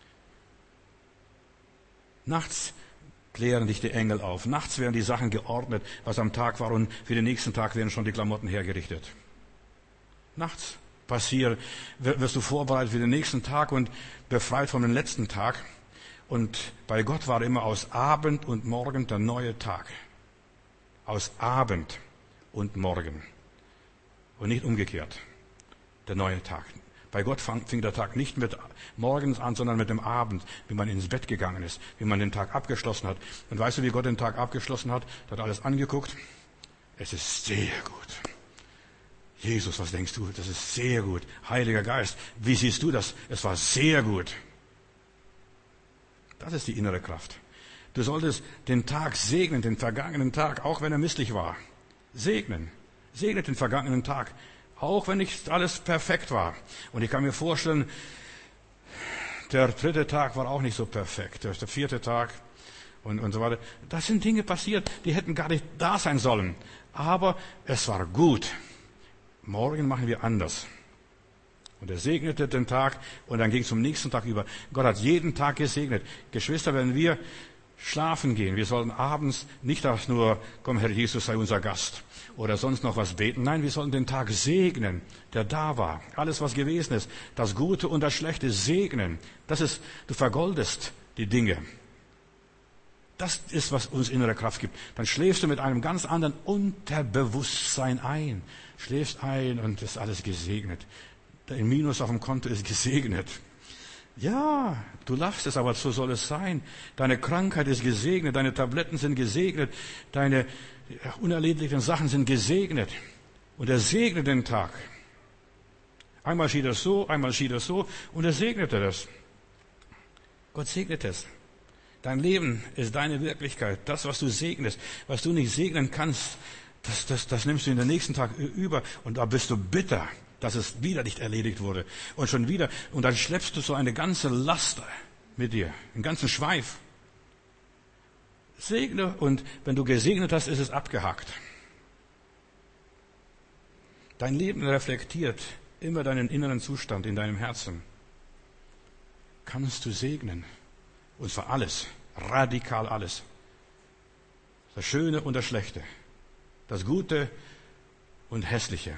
Nachts klären dich die Engel auf. Nachts werden die Sachen geordnet, was am Tag war, und für den nächsten Tag werden schon die Klamotten hergerichtet. Nachts passiert, wirst du vorbereitet für den nächsten Tag und befreit von dem letzten Tag. Und bei Gott war immer aus Abend und Morgen der neue Tag. Aus Abend und Morgen. Und nicht umgekehrt. Der neue Tag. Bei Gott fing der Tag nicht mit morgens an, sondern mit dem Abend, wie man ins Bett gegangen ist, wie man den Tag abgeschlossen hat. Und weißt du, wie Gott den Tag abgeschlossen hat? Er hat alles angeguckt. Es ist sehr gut. Jesus, was denkst du? Das ist sehr gut. Heiliger Geist, wie siehst du das? Es war sehr gut. Das ist die innere Kraft. Du solltest den Tag segnen, den vergangenen Tag, auch wenn er misslich war. Segnen. Segnet den vergangenen Tag, auch wenn nicht alles perfekt war. Und ich kann mir vorstellen, der dritte Tag war auch nicht so perfekt. Der vierte Tag und, und so weiter. Das sind Dinge passiert, die hätten gar nicht da sein sollen. Aber es war gut. Morgen machen wir anders. Und er segnete den Tag und dann ging es zum nächsten Tag über. Gott hat jeden Tag gesegnet. Geschwister, wenn wir schlafen gehen, wir sollen abends nicht auch nur, komm Herr Jesus, sei unser Gast oder sonst noch was beten. Nein, wir sollen den Tag segnen, der da war. Alles, was gewesen ist, das Gute und das Schlechte segnen. Das ist, du vergoldest die Dinge. Das ist, was uns innere Kraft gibt. Dann schläfst du mit einem ganz anderen Unterbewusstsein ein. Schläfst ein und ist alles gesegnet. Dein Minus auf dem Konto ist gesegnet. Ja, du lachst es, aber so soll es sein. Deine Krankheit ist gesegnet, deine Tabletten sind gesegnet, deine unerledigten Sachen sind gesegnet. Und er segnet den Tag. Einmal schied er so, einmal schied er so und er segnete das. Gott segnet es. Dein Leben ist deine Wirklichkeit. Das, was du segnest, was du nicht segnen kannst, das, das, das nimmst du in den nächsten Tag über und da bist du bitter, dass es wieder nicht erledigt wurde. Und schon wieder. Und dann schleppst du so eine ganze Last mit dir. Einen ganzen Schweif. Segne. Und wenn du gesegnet hast, ist es abgehakt. Dein Leben reflektiert immer deinen inneren Zustand in deinem Herzen. Kannst du segnen. Und zwar alles. Radikal alles. Das Schöne und das Schlechte. Das Gute und Hässliche.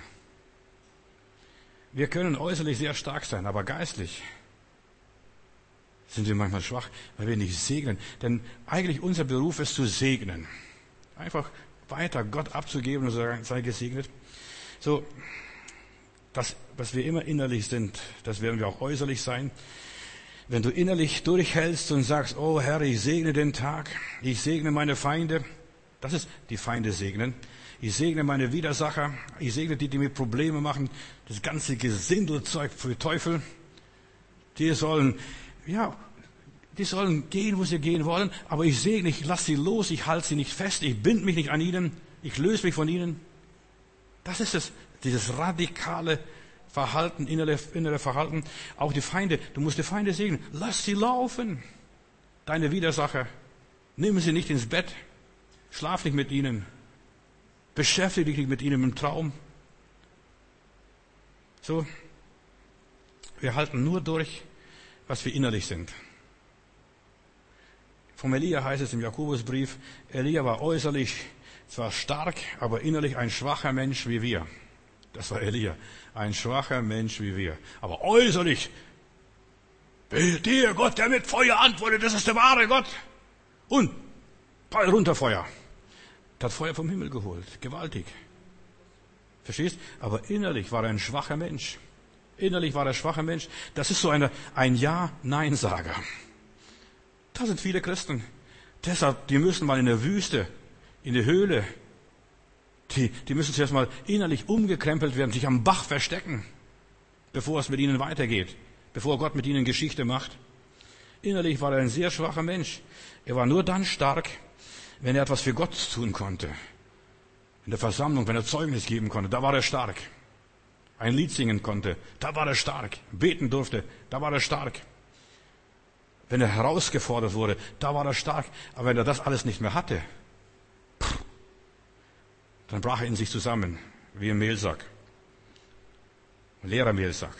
Wir können äußerlich sehr stark sein, aber geistlich sind wir manchmal schwach, weil wir nicht segnen. Denn eigentlich unser Beruf ist zu segnen. Einfach weiter Gott abzugeben und sagen, sei gesegnet. So, das, was wir immer innerlich sind, das werden wir auch äußerlich sein. Wenn du innerlich durchhältst und sagst, oh Herr, ich segne den Tag, ich segne meine Feinde, das ist die Feinde segnen. Ich segne meine Widersacher. Ich segne die, die mir Probleme machen. Das ganze Gesindelzeug für Teufel. Die sollen, ja, die sollen gehen, wo sie gehen wollen. Aber ich segne, ich lasse sie los. Ich halte sie nicht fest. Ich binde mich nicht an ihnen. Ich löse mich von ihnen. Das ist es. Dieses radikale Verhalten, innere, innere Verhalten. Auch die Feinde. Du musst die Feinde segnen. Lass sie laufen. Deine Widersacher. Nimm sie nicht ins Bett. Schlaf nicht mit ihnen. Beschäftige dich mit ihnen im Traum. So, wir halten nur durch, was wir innerlich sind. Vom Elia heißt es im Jakobusbrief, Elia war äußerlich zwar stark, aber innerlich ein schwacher Mensch wie wir. Das war Elia, ein schwacher Mensch wie wir. Aber äußerlich, der Gott, der mit Feuer antwortet, das ist der wahre Gott. Und, Pfeil runter Feuer. Der hat Feuer vom Himmel geholt. Gewaltig. Verstehst? Aber innerlich war er ein schwacher Mensch. Innerlich war er ein schwacher Mensch. Das ist so eine, ein Ja-Nein-Sager. Da sind viele Christen. Deshalb, die müssen mal in der Wüste, in der Höhle, Die, die müssen zuerst mal innerlich umgekrempelt werden, sich am Bach verstecken, bevor es mit ihnen weitergeht, bevor Gott mit ihnen Geschichte macht. Innerlich war er ein sehr schwacher Mensch. Er war nur dann stark, wenn er etwas für Gott tun konnte. In der Versammlung, wenn er Zeugnis geben konnte, da war er stark. Ein Lied singen konnte, da war er stark. Beten durfte, da war er stark. Wenn er herausgefordert wurde, da war er stark. Aber wenn er das alles nicht mehr hatte, dann brach er in sich zusammen, wie ein Mehlsack. Ein leerer Mehlsack.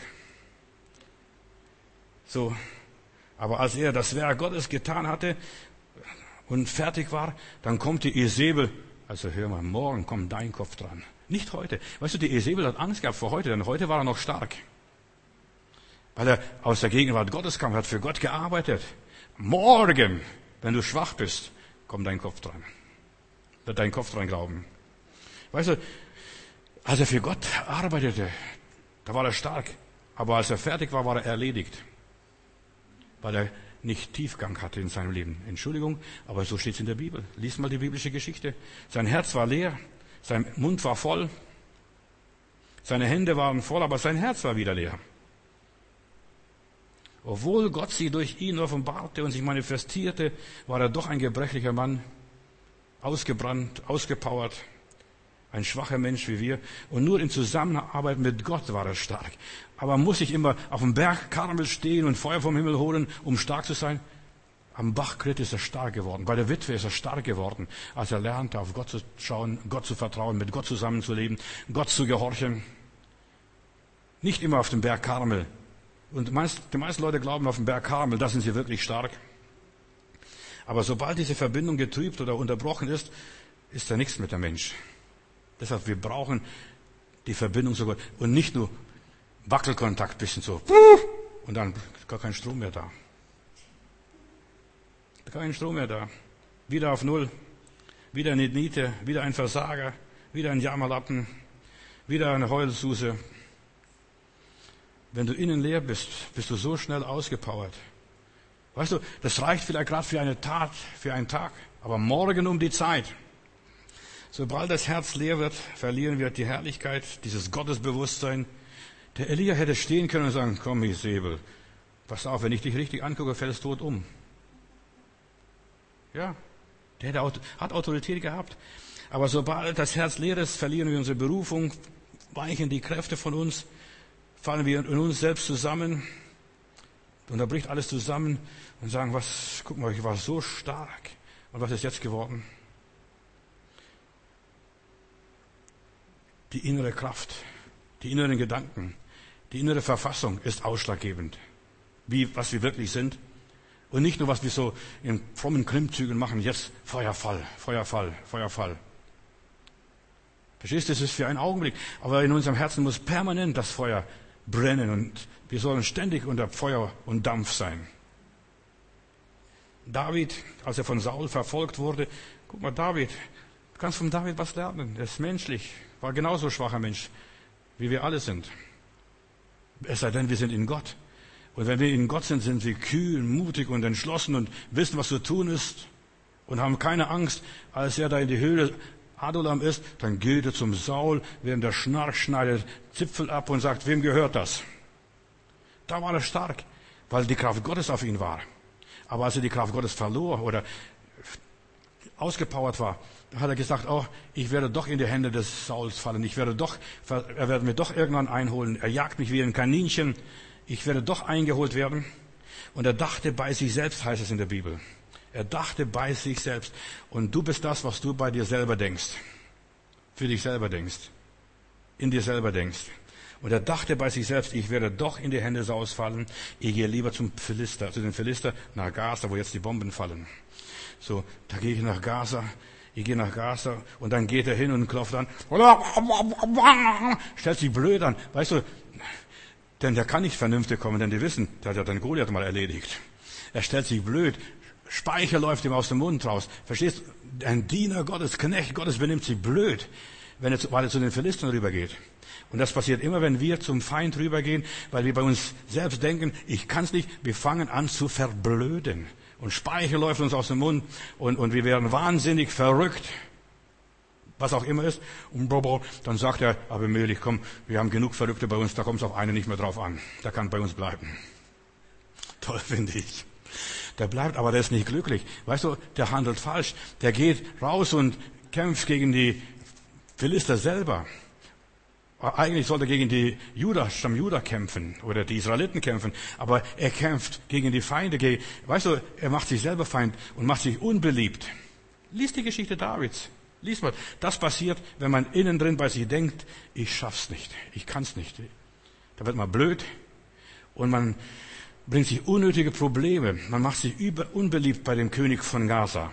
So, aber als er das Werk Gottes getan hatte und fertig war, dann kommt die Isabel. Also hör mal, morgen kommt dein Kopf dran. Nicht heute. Weißt du, die Isabel hat Angst gehabt vor heute, denn heute war er noch stark. Weil er aus der Gegenwart Gottes kam, hat für Gott gearbeitet. Morgen, wenn du schwach bist, kommt dein Kopf dran. Wird dein Kopf dran glauben. Weißt du, als er für Gott arbeitete, da war er stark. Aber als er fertig war, war er erledigt. Weil er nicht Tiefgang hatte in seinem Leben. Entschuldigung, aber so steht es in der Bibel. Lies mal die biblische Geschichte. Sein Herz war leer, sein Mund war voll, seine Hände waren voll, aber sein Herz war wieder leer. Obwohl Gott sie durch ihn offenbarte und sich manifestierte, war er doch ein gebrechlicher Mann, ausgebrannt, ausgepowert, ein schwacher Mensch wie wir. Und nur in Zusammenarbeit mit Gott war er stark. Aber muss ich immer auf dem Berg Karmel stehen und Feuer vom Himmel holen, um stark zu sein? Am Bach Krit ist er stark geworden. Bei der Witwe ist er stark geworden, als er lernte, auf Gott zu schauen, Gott zu vertrauen, mit Gott zusammenzuleben, Gott zu gehorchen. Nicht immer auf dem Berg Karmel. Und meist, die meisten Leute glauben, auf dem Berg Karmel, da sind sie wirklich stark. Aber sobald diese Verbindung getrübt oder unterbrochen ist, ist da nichts mit dem Mensch. Deshalb, wir brauchen die Verbindung zu Gott. Und nicht nur Wackelkontakt, bisschen so. Und dann gar kein Strom mehr da. Kein Strom mehr da. Wieder auf Null. Wieder eine Niete. Wieder ein Versager. Wieder ein Jammerlappen. Wieder eine Heulsuse. Wenn du innen leer bist, bist du so schnell ausgepowert. Weißt du, das reicht vielleicht gerade für eine Tat, für einen Tag. Aber morgen um die Zeit. Sobald das Herz leer wird, verlieren wir die Herrlichkeit, dieses Gottesbewusstsein. Der Elia hätte stehen können und sagen, komm, Isabel, pass auf, wenn ich dich richtig angucke, fällst du tot um. Ja, der hat Autorität gehabt. Aber sobald das Herz leer ist, verlieren wir unsere Berufung, weichen die Kräfte von uns, fallen wir in uns selbst zusammen. Und da bricht alles zusammen und sagen, was, guck mal, ich war so stark. Und was ist jetzt geworden? Die innere Kraft, die inneren Gedanken, die innere Verfassung ist ausschlaggebend, wie, was wir wirklich sind. Und nicht nur, was wir so in frommen Klimmzügen machen, jetzt Feuerfall, Feuerfall, Feuerfall. Verstehst du, das ist für einen Augenblick. Aber in unserem Herzen muss permanent das Feuer brennen und wir sollen ständig unter Feuer und Dampf sein. David, als er von Saul verfolgt wurde, guck mal, David, du kannst von David was lernen. Er ist menschlich, war genauso schwacher Mensch, wie wir alle sind. Es sei denn, wir sind in Gott. Und wenn wir in Gott sind, sind wir kühl, mutig und entschlossen und wissen, was zu tun ist und haben keine Angst. Als er da in die Höhle Adullam ist, dann geht er zum Saul, während der Schnarch schneidet Zipfel ab und sagt, wem gehört das? Da war er stark, weil die Kraft Gottes auf ihn war. Aber als er die Kraft Gottes verlor oder ausgepowert war, da hat er gesagt, oh, ich werde doch in die Hände des Sauls fallen. Ich werde doch, er wird mir doch irgendwann einholen. Er jagt mich wie ein Kaninchen. Ich werde doch eingeholt werden. Und er dachte bei sich selbst, heißt es in der Bibel. Er dachte bei sich selbst. Und du bist das, was du bei dir selber denkst. Für dich selber denkst. In dir selber denkst. Und er dachte bei sich selbst, ich werde doch in die Hände Sauls fallen. Ich gehe lieber zum Philister, zu den Philister, nach Gaza, wo jetzt die Bomben fallen. So, da gehe ich nach Gaza. Ich gehe nach Gaza. Und dann geht er hin und klopft an. Stellt sich blöd an. Weißt du, denn der kann nicht vernünftig kommen, denn die wissen, der hat ja den Goliath mal erledigt. Er stellt sich blöd. Speicher läuft ihm aus dem Mund raus. Verstehst du? Ein Diener Gottes, Knecht Gottes benimmt sich blöd, wenn er zu, weil er zu den Philistern rübergeht. Und das passiert immer, wenn wir zum Feind rübergehen, weil wir bei uns selbst denken, ich kann's nicht. Wir fangen an zu verblöden. Und Speicher läuft uns aus dem Mund und, und wir werden wahnsinnig verrückt. was auch immer ist, und dann sagt er, aber Abimelech, komm, wir haben genug Verrückte bei uns, da kommt es auf eine nicht mehr drauf an. Der kann bei uns bleiben. Toll, finde ich. Der bleibt, aber der ist nicht glücklich. Weißt du, der handelt falsch. Der geht raus und kämpft gegen die Philister selber. Eigentlich sollte er gegen die Juda, Stamm Juda kämpfen oder die Israeliten kämpfen, aber er kämpft gegen die Feinde. Gegen, weißt du, er macht sich selber Feind und macht sich unbeliebt. Lies die Geschichte Davids. Lies mal. Das passiert, wenn man innen drin bei sich denkt, ich schaff's nicht, ich kann's nicht. Da wird man blöd und man bringt sich unnötige Probleme. Man macht sich über, unbeliebt bei dem König von Gaza.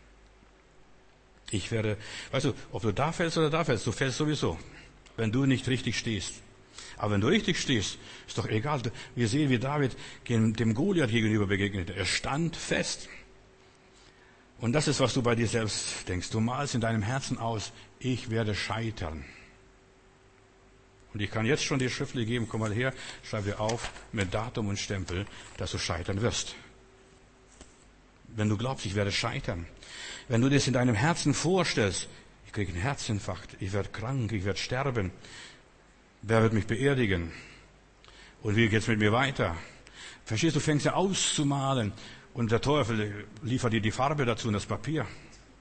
Ich werde, weißt du, ob du da fällst oder da fällst, du fällst sowieso, wenn du nicht richtig stehst. Aber wenn du richtig stehst, ist doch egal. Wir sehen, wie David dem Goliath gegenüber begegnete. Er stand fest. Und das ist, was du bei dir selbst denkst. Du malst in deinem Herzen aus, ich werde scheitern. Und ich kann jetzt schon dir schriftlich geben, komm mal her, schreib dir auf mit Datum und Stempel, dass du scheitern wirst. Wenn du glaubst, ich werde scheitern. Wenn du das in deinem Herzen vorstellst, ich kriege einen Herzinfarkt, ich werde krank, ich werde sterben. Wer wird mich beerdigen? Und wie geht's mit mir weiter? Verstehst du, fängst ja auszumalen und der Teufel liefert dir die Farbe dazu und das Papier.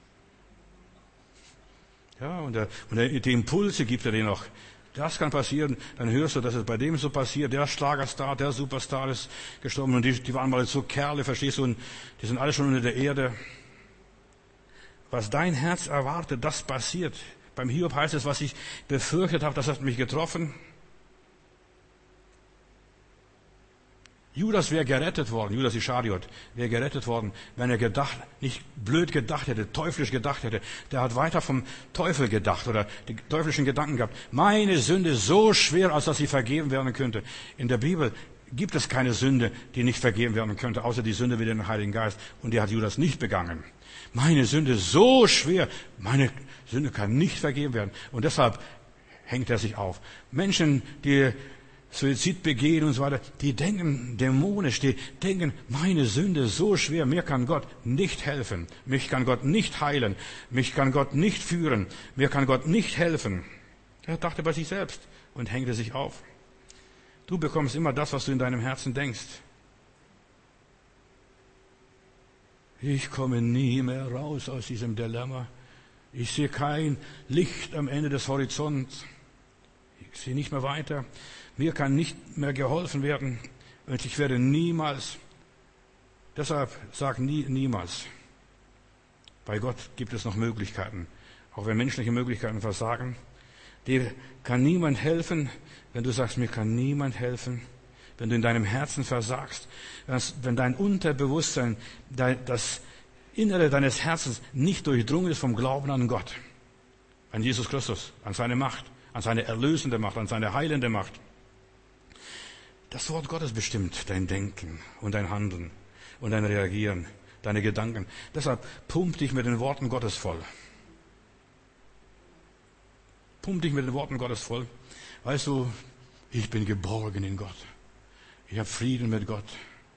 Ja, und, der, und der, die Impulse gibt er dir noch. Das kann passieren, dann hörst du, dass es bei dem so passiert, der Schlagerstar, der Superstar ist gestorben und die, die waren mal so Kerle, verstehst du, und die sind alle schon unter der Erde. Was dein Herz erwartet, das passiert. Beim Hiob heißt es, was ich befürchtet habe, das hat mich getroffen. Judas wäre gerettet worden, Judas Ischariot wäre gerettet worden, wenn er gedacht, nicht blöd gedacht hätte, teuflisch gedacht hätte. Der hat weiter vom Teufel gedacht oder die teuflischen Gedanken gehabt. Meine Sünde ist so schwer, als dass sie vergeben werden könnte. In der Bibel gibt es keine Sünde, die nicht vergeben werden könnte, außer die Sünde mit dem Heiligen Geist. Und die hat Judas nicht begangen. Meine Sünde ist so schwer, meine Sünde kann nicht vergeben werden. Und deshalb hängt er sich auf. Menschen, die Suizid begehen und so weiter, die denken dämonisch, die denken, meine Sünde ist so schwer, mir kann Gott nicht helfen, mich kann Gott nicht heilen, mich kann Gott nicht führen, mir kann Gott nicht helfen. Er dachte bei sich selbst und hängte sich auf. Du bekommst immer das, was du in deinem Herzen denkst. Ich komme nie mehr raus aus diesem Dilemma. Ich sehe kein Licht am Ende des Horizonts. Ich sehe nicht mehr weiter. Mir kann nicht mehr geholfen werden und ich werde niemals, deshalb sag nie, niemals. Bei Gott gibt es noch Möglichkeiten, auch wenn menschliche Möglichkeiten versagen. Dir kann niemand helfen, wenn du sagst, mir kann niemand helfen, wenn du in deinem Herzen versagst, wenn dein Unterbewusstsein, das Innere deines Herzens nicht durchdrungen ist vom Glauben an Gott, an Jesus Christus, an seine Macht, an seine erlösende Macht, an seine heilende Macht. Das Wort Gottes bestimmt dein Denken und dein Handeln und dein Reagieren, deine Gedanken. Deshalb pump dich mit den Worten Gottes voll. Pump dich mit den Worten Gottes voll. Weißt du, ich bin geborgen in Gott. Ich habe Frieden mit Gott.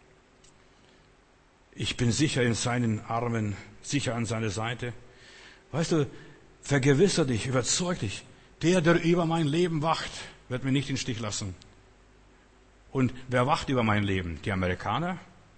Ich bin sicher in seinen Armen, sicher an seiner Seite. Weißt du, vergewissere dich, überzeug dich. Der, der über mein Leben wacht, wird mich nicht in den Stich lassen. Und wer wacht über mein Leben? Die Amerikaner?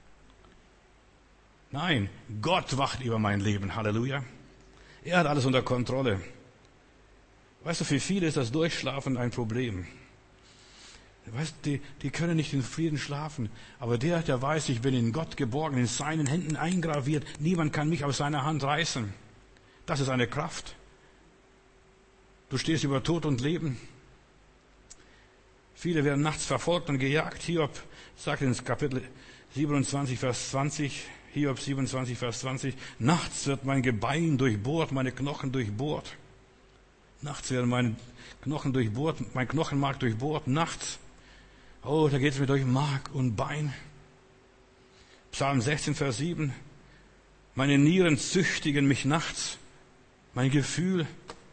Nein, Gott wacht über mein Leben. Halleluja. Er hat alles unter Kontrolle. Weißt du, für viele ist das Durchschlafen ein Problem. Weißt du, die, die können nicht in Frieden schlafen. Aber der, der weiß, ich bin in Gott geborgen, in seinen Händen eingraviert. Niemand kann mich aus seiner Hand reißen. Das ist eine Kraft. Du stehst über Tod und Leben. Viele werden nachts verfolgt und gejagt. Hiob sagt in Kapitel siebenundzwanzig, Vers zwanzig, Hiob siebenundzwanzig, Vers zwanzig, nachts wird mein Gebein durchbohrt, meine Knochen durchbohrt. Nachts werden meine Knochen durchbohrt, mein Knochenmark durchbohrt, nachts. Oh, da geht es mir durch Mark und Bein. Psalm sechzehn, Vers sieben, meine Nieren züchtigen mich nachts, mein Gefühl,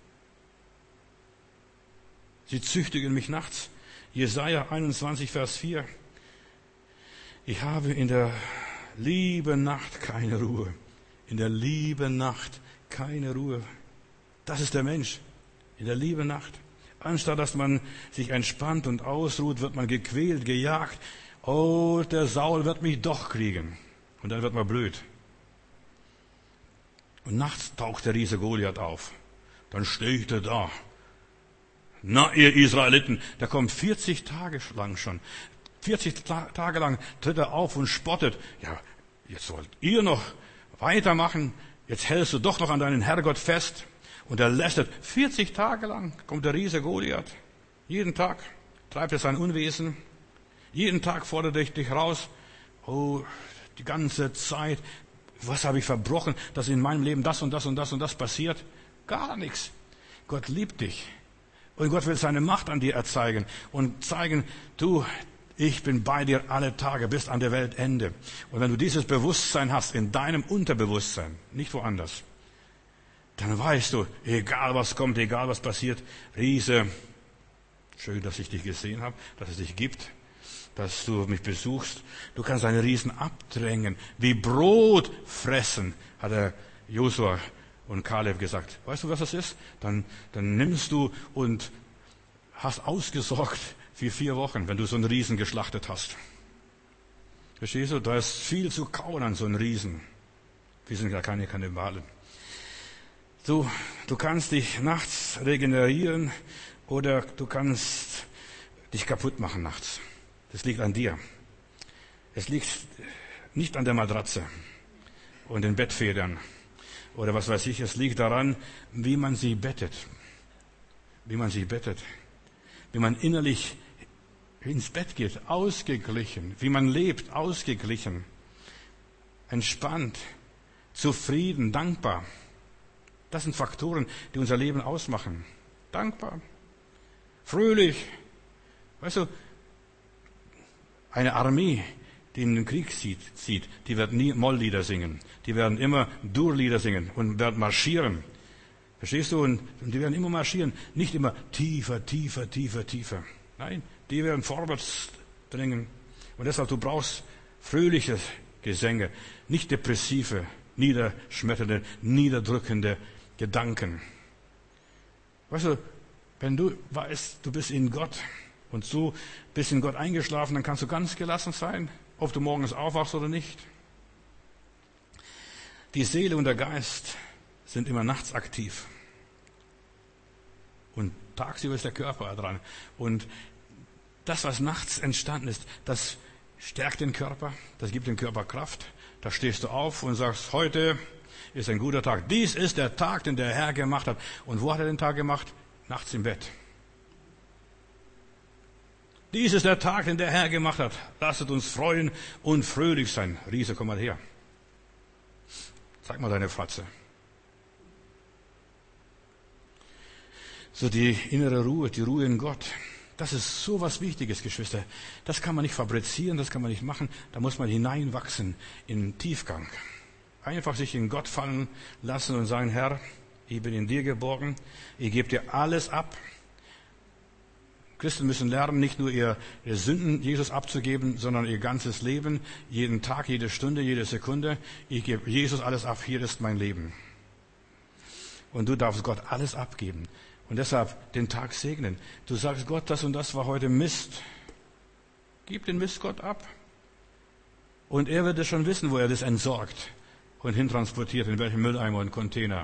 sie züchtigen mich nachts. Jesaja einundzwanzig, Vers vier. Ich habe in der lieben Nacht keine Ruhe. In der lieben Nacht keine Ruhe. Das ist der Mensch in der lieben Nacht. Anstatt dass man sich entspannt und ausruht, wird man gequält, gejagt. Oh, der Saul wird mich doch kriegen. Und dann wird man blöd. Und nachts taucht der Riese Goliath auf. Dann steht er da. Na, ihr Israeliten, der kommt vierzig Tage lang schon. vierzig Tage lang tritt er auf und spottet. Ja, jetzt sollt ihr noch weitermachen. Jetzt hältst du doch noch an deinen Herrgott fest. Und er lästert. vierzig Tage lang kommt der Riese Goliath. Jeden Tag treibt er sein Unwesen. Jeden Tag fordert er dich raus. Oh, die ganze Zeit. Was habe ich verbrochen, dass in meinem Leben das und das und das und das passiert? Gar nichts. Gott liebt dich. Und Gott will seine Macht an dir erzeigen und zeigen, du, ich bin bei dir alle Tage bis an der Weltende. Und wenn du dieses Bewusstsein hast, in deinem Unterbewusstsein, nicht woanders, dann weißt du, egal was kommt, egal was passiert, Riese, schön, dass ich dich gesehen habe, dass es dich gibt, dass du mich besuchst. Du kannst einen Riesen abdrängen, wie Brot fressen, hat der Josua und Kaleb gesagt. Weißt du, was das ist? Dann, dann nimmst du und hast ausgesorgt für vier Wochen, wenn du so einen Riesen geschlachtet hast. Verstehst du? Da ist viel zu kauen an so einem Riesen. Wir sind ja keine Kannibalen. Du, du kannst dich nachts regenerieren oder du kannst dich kaputt machen nachts. Das liegt an dir. Es liegt nicht an der Matratze und den Bettfedern oder was weiß ich. Es liegt daran, wie man sie bettet. Wie man sie bettet. Wie man innerlich ins Bett geht, ausgeglichen. Wie man lebt, ausgeglichen. Entspannt, zufrieden, dankbar. Das sind Faktoren, die unser Leben ausmachen. Dankbar, fröhlich. Weißt du, eine Armee, die in den Krieg zieht, zieht, die wird nie Molllieder singen. Die werden immer Durlieder singen und werden marschieren. Verstehst du? Und, und die werden immer marschieren. Nicht immer tiefer, tiefer, tiefer, tiefer. Nein, die werden vorwärts drängen. Und deshalb, du brauchst fröhliche Gesänge, nicht depressive, niederschmetternde, niederdrückende Gedanken. Weißt du, wenn du weißt, du bist in Gott und so bist in Gott eingeschlafen, dann kannst du ganz gelassen sein, ob du morgens aufwachst oder nicht. Die Seele und der Geist sind immer nachts aktiv. Und tagsüber ist der Körper dran. Und das, was nachts entstanden ist, das stärkt den Körper, das gibt dem Körper Kraft. Da stehst du auf und sagst, heute ist ein guter Tag. Dies ist der Tag, den der Herr gemacht hat. Und wo hat er den Tag gemacht? Nachts im Bett. Dies ist der Tag, den der Herr gemacht hat. Lasset uns freuen und fröhlich sein. Riese, komm mal her. Zeig mal deine Fratze. So die innere Ruhe, die Ruhe in Gott. Das ist so was Wichtiges, Geschwister. Das kann man nicht fabrizieren, das kann man nicht machen. Da muss man hineinwachsen in den Tiefgang. Einfach sich in Gott fallen lassen und sagen, Herr, ich bin in dir geborgen. Ich gebe dir alles ab. Christen müssen lernen, nicht nur ihr, ihr Sünden Jesus abzugeben, sondern ihr ganzes Leben, jeden Tag, jede Stunde, jede Sekunde. Ich gebe Jesus alles ab, hier ist mein Leben. Und du darfst Gott alles abgeben. Und deshalb den Tag segnen. Du sagst Gott, das und das war heute Mist. Gib den Mist Gott ab. Und er wird es schon wissen, wo er das entsorgt und hintransportiert, in welchen Mülleimer und Container.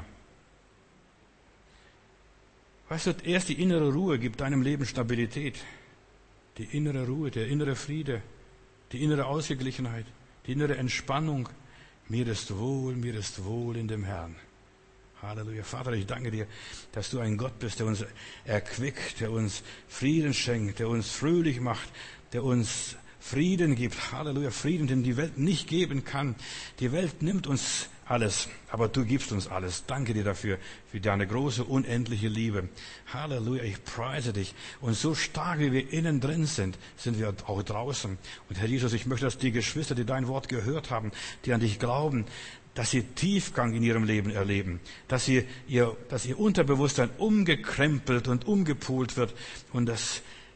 Weißt du, erst die innere Ruhe gibt deinem Leben Stabilität. Die innere Ruhe, der innere Friede, die innere Ausgeglichenheit, die innere Entspannung. Mir ist wohl, mir ist wohl in dem Herrn. Halleluja. Vater, ich danke dir, dass du ein Gott bist, der uns erquickt, der uns Frieden schenkt, der uns fröhlich macht, der uns Frieden gibt. Halleluja. Frieden, den die Welt nicht geben kann. Die Welt nimmt uns alles, aber du gibst uns alles. Danke dir dafür, für deine große, unendliche Liebe. Halleluja. Ich preise dich. Und so stark, wie wir innen drin sind, sind wir auch draußen. Und Herr Jesus, ich möchte, dass die Geschwister, die dein Wort gehört haben, die an dich glauben, dass sie Tiefgang in ihrem Leben erleben, dass sie ihr, dass ihr Unterbewusstsein umgekrempelt und umgepult wird und dass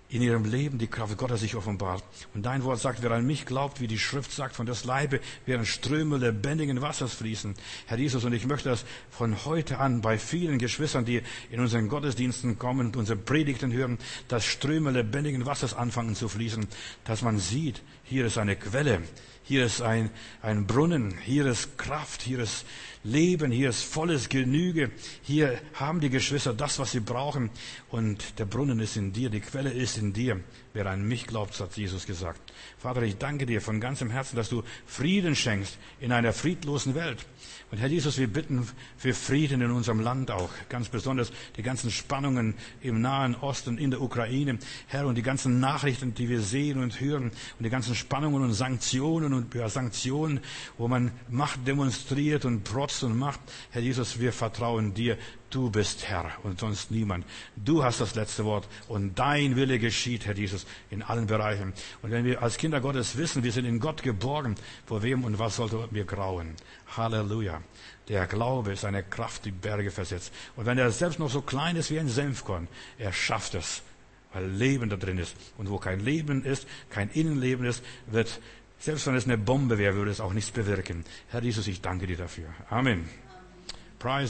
in ihrem Leben die Kraft Gottes sich offenbart. Und dein Wort sagt, wer an mich glaubt, wie die Schrift sagt, von des Leibe werden Ströme lebendigen Wassers fließen. Herr Jesus, und ich möchte das von heute an bei vielen Geschwistern, die in unseren Gottesdiensten kommen und unsere Predigten hören, dass Ströme lebendigen Wassers anfangen zu fließen, dass man sieht, hier ist eine Quelle, hier ist ein, ein Brunnen, hier ist Kraft, hier ist Leben, hier ist volles Genüge. Hier haben die Geschwister das, was sie brauchen. Und der Brunnen ist in dir, die Quelle ist in dir. Wer an mich glaubt, hat Jesus gesagt. Vater, ich danke dir von ganzem Herzen, dass du Frieden schenkst in einer friedlosen Welt. Und Herr Jesus, wir bitten für Frieden in unserem Land auch. Ganz besonders die ganzen Spannungen im Nahen Osten, in der Ukraine. Herr, und die ganzen Nachrichten, die wir sehen und hören. Und die ganzen Spannungen und Sanktionen und ja, Sanktionen, wo man Macht demonstriert und protzt und macht. Herr Jesus, wir vertrauen dir. Du bist Herr und sonst niemand. Du hast das letzte Wort und dein Wille geschieht, Herr Jesus, in allen Bereichen. Und wenn wir als Kinder Gottes wissen, wir sind in Gott geborgen, vor wem und was sollte mir grauen? Halleluja. Der Glaube ist eine Kraft, die Berge versetzt. Und wenn er selbst noch so klein ist wie ein Senfkorn, er schafft es, weil Leben da drin ist. Und wo kein Leben ist, kein Innenleben ist, wird, selbst wenn es eine Bombe wäre, würde es auch nichts bewirken. Herr Jesus, ich danke dir dafür. Amen. Preis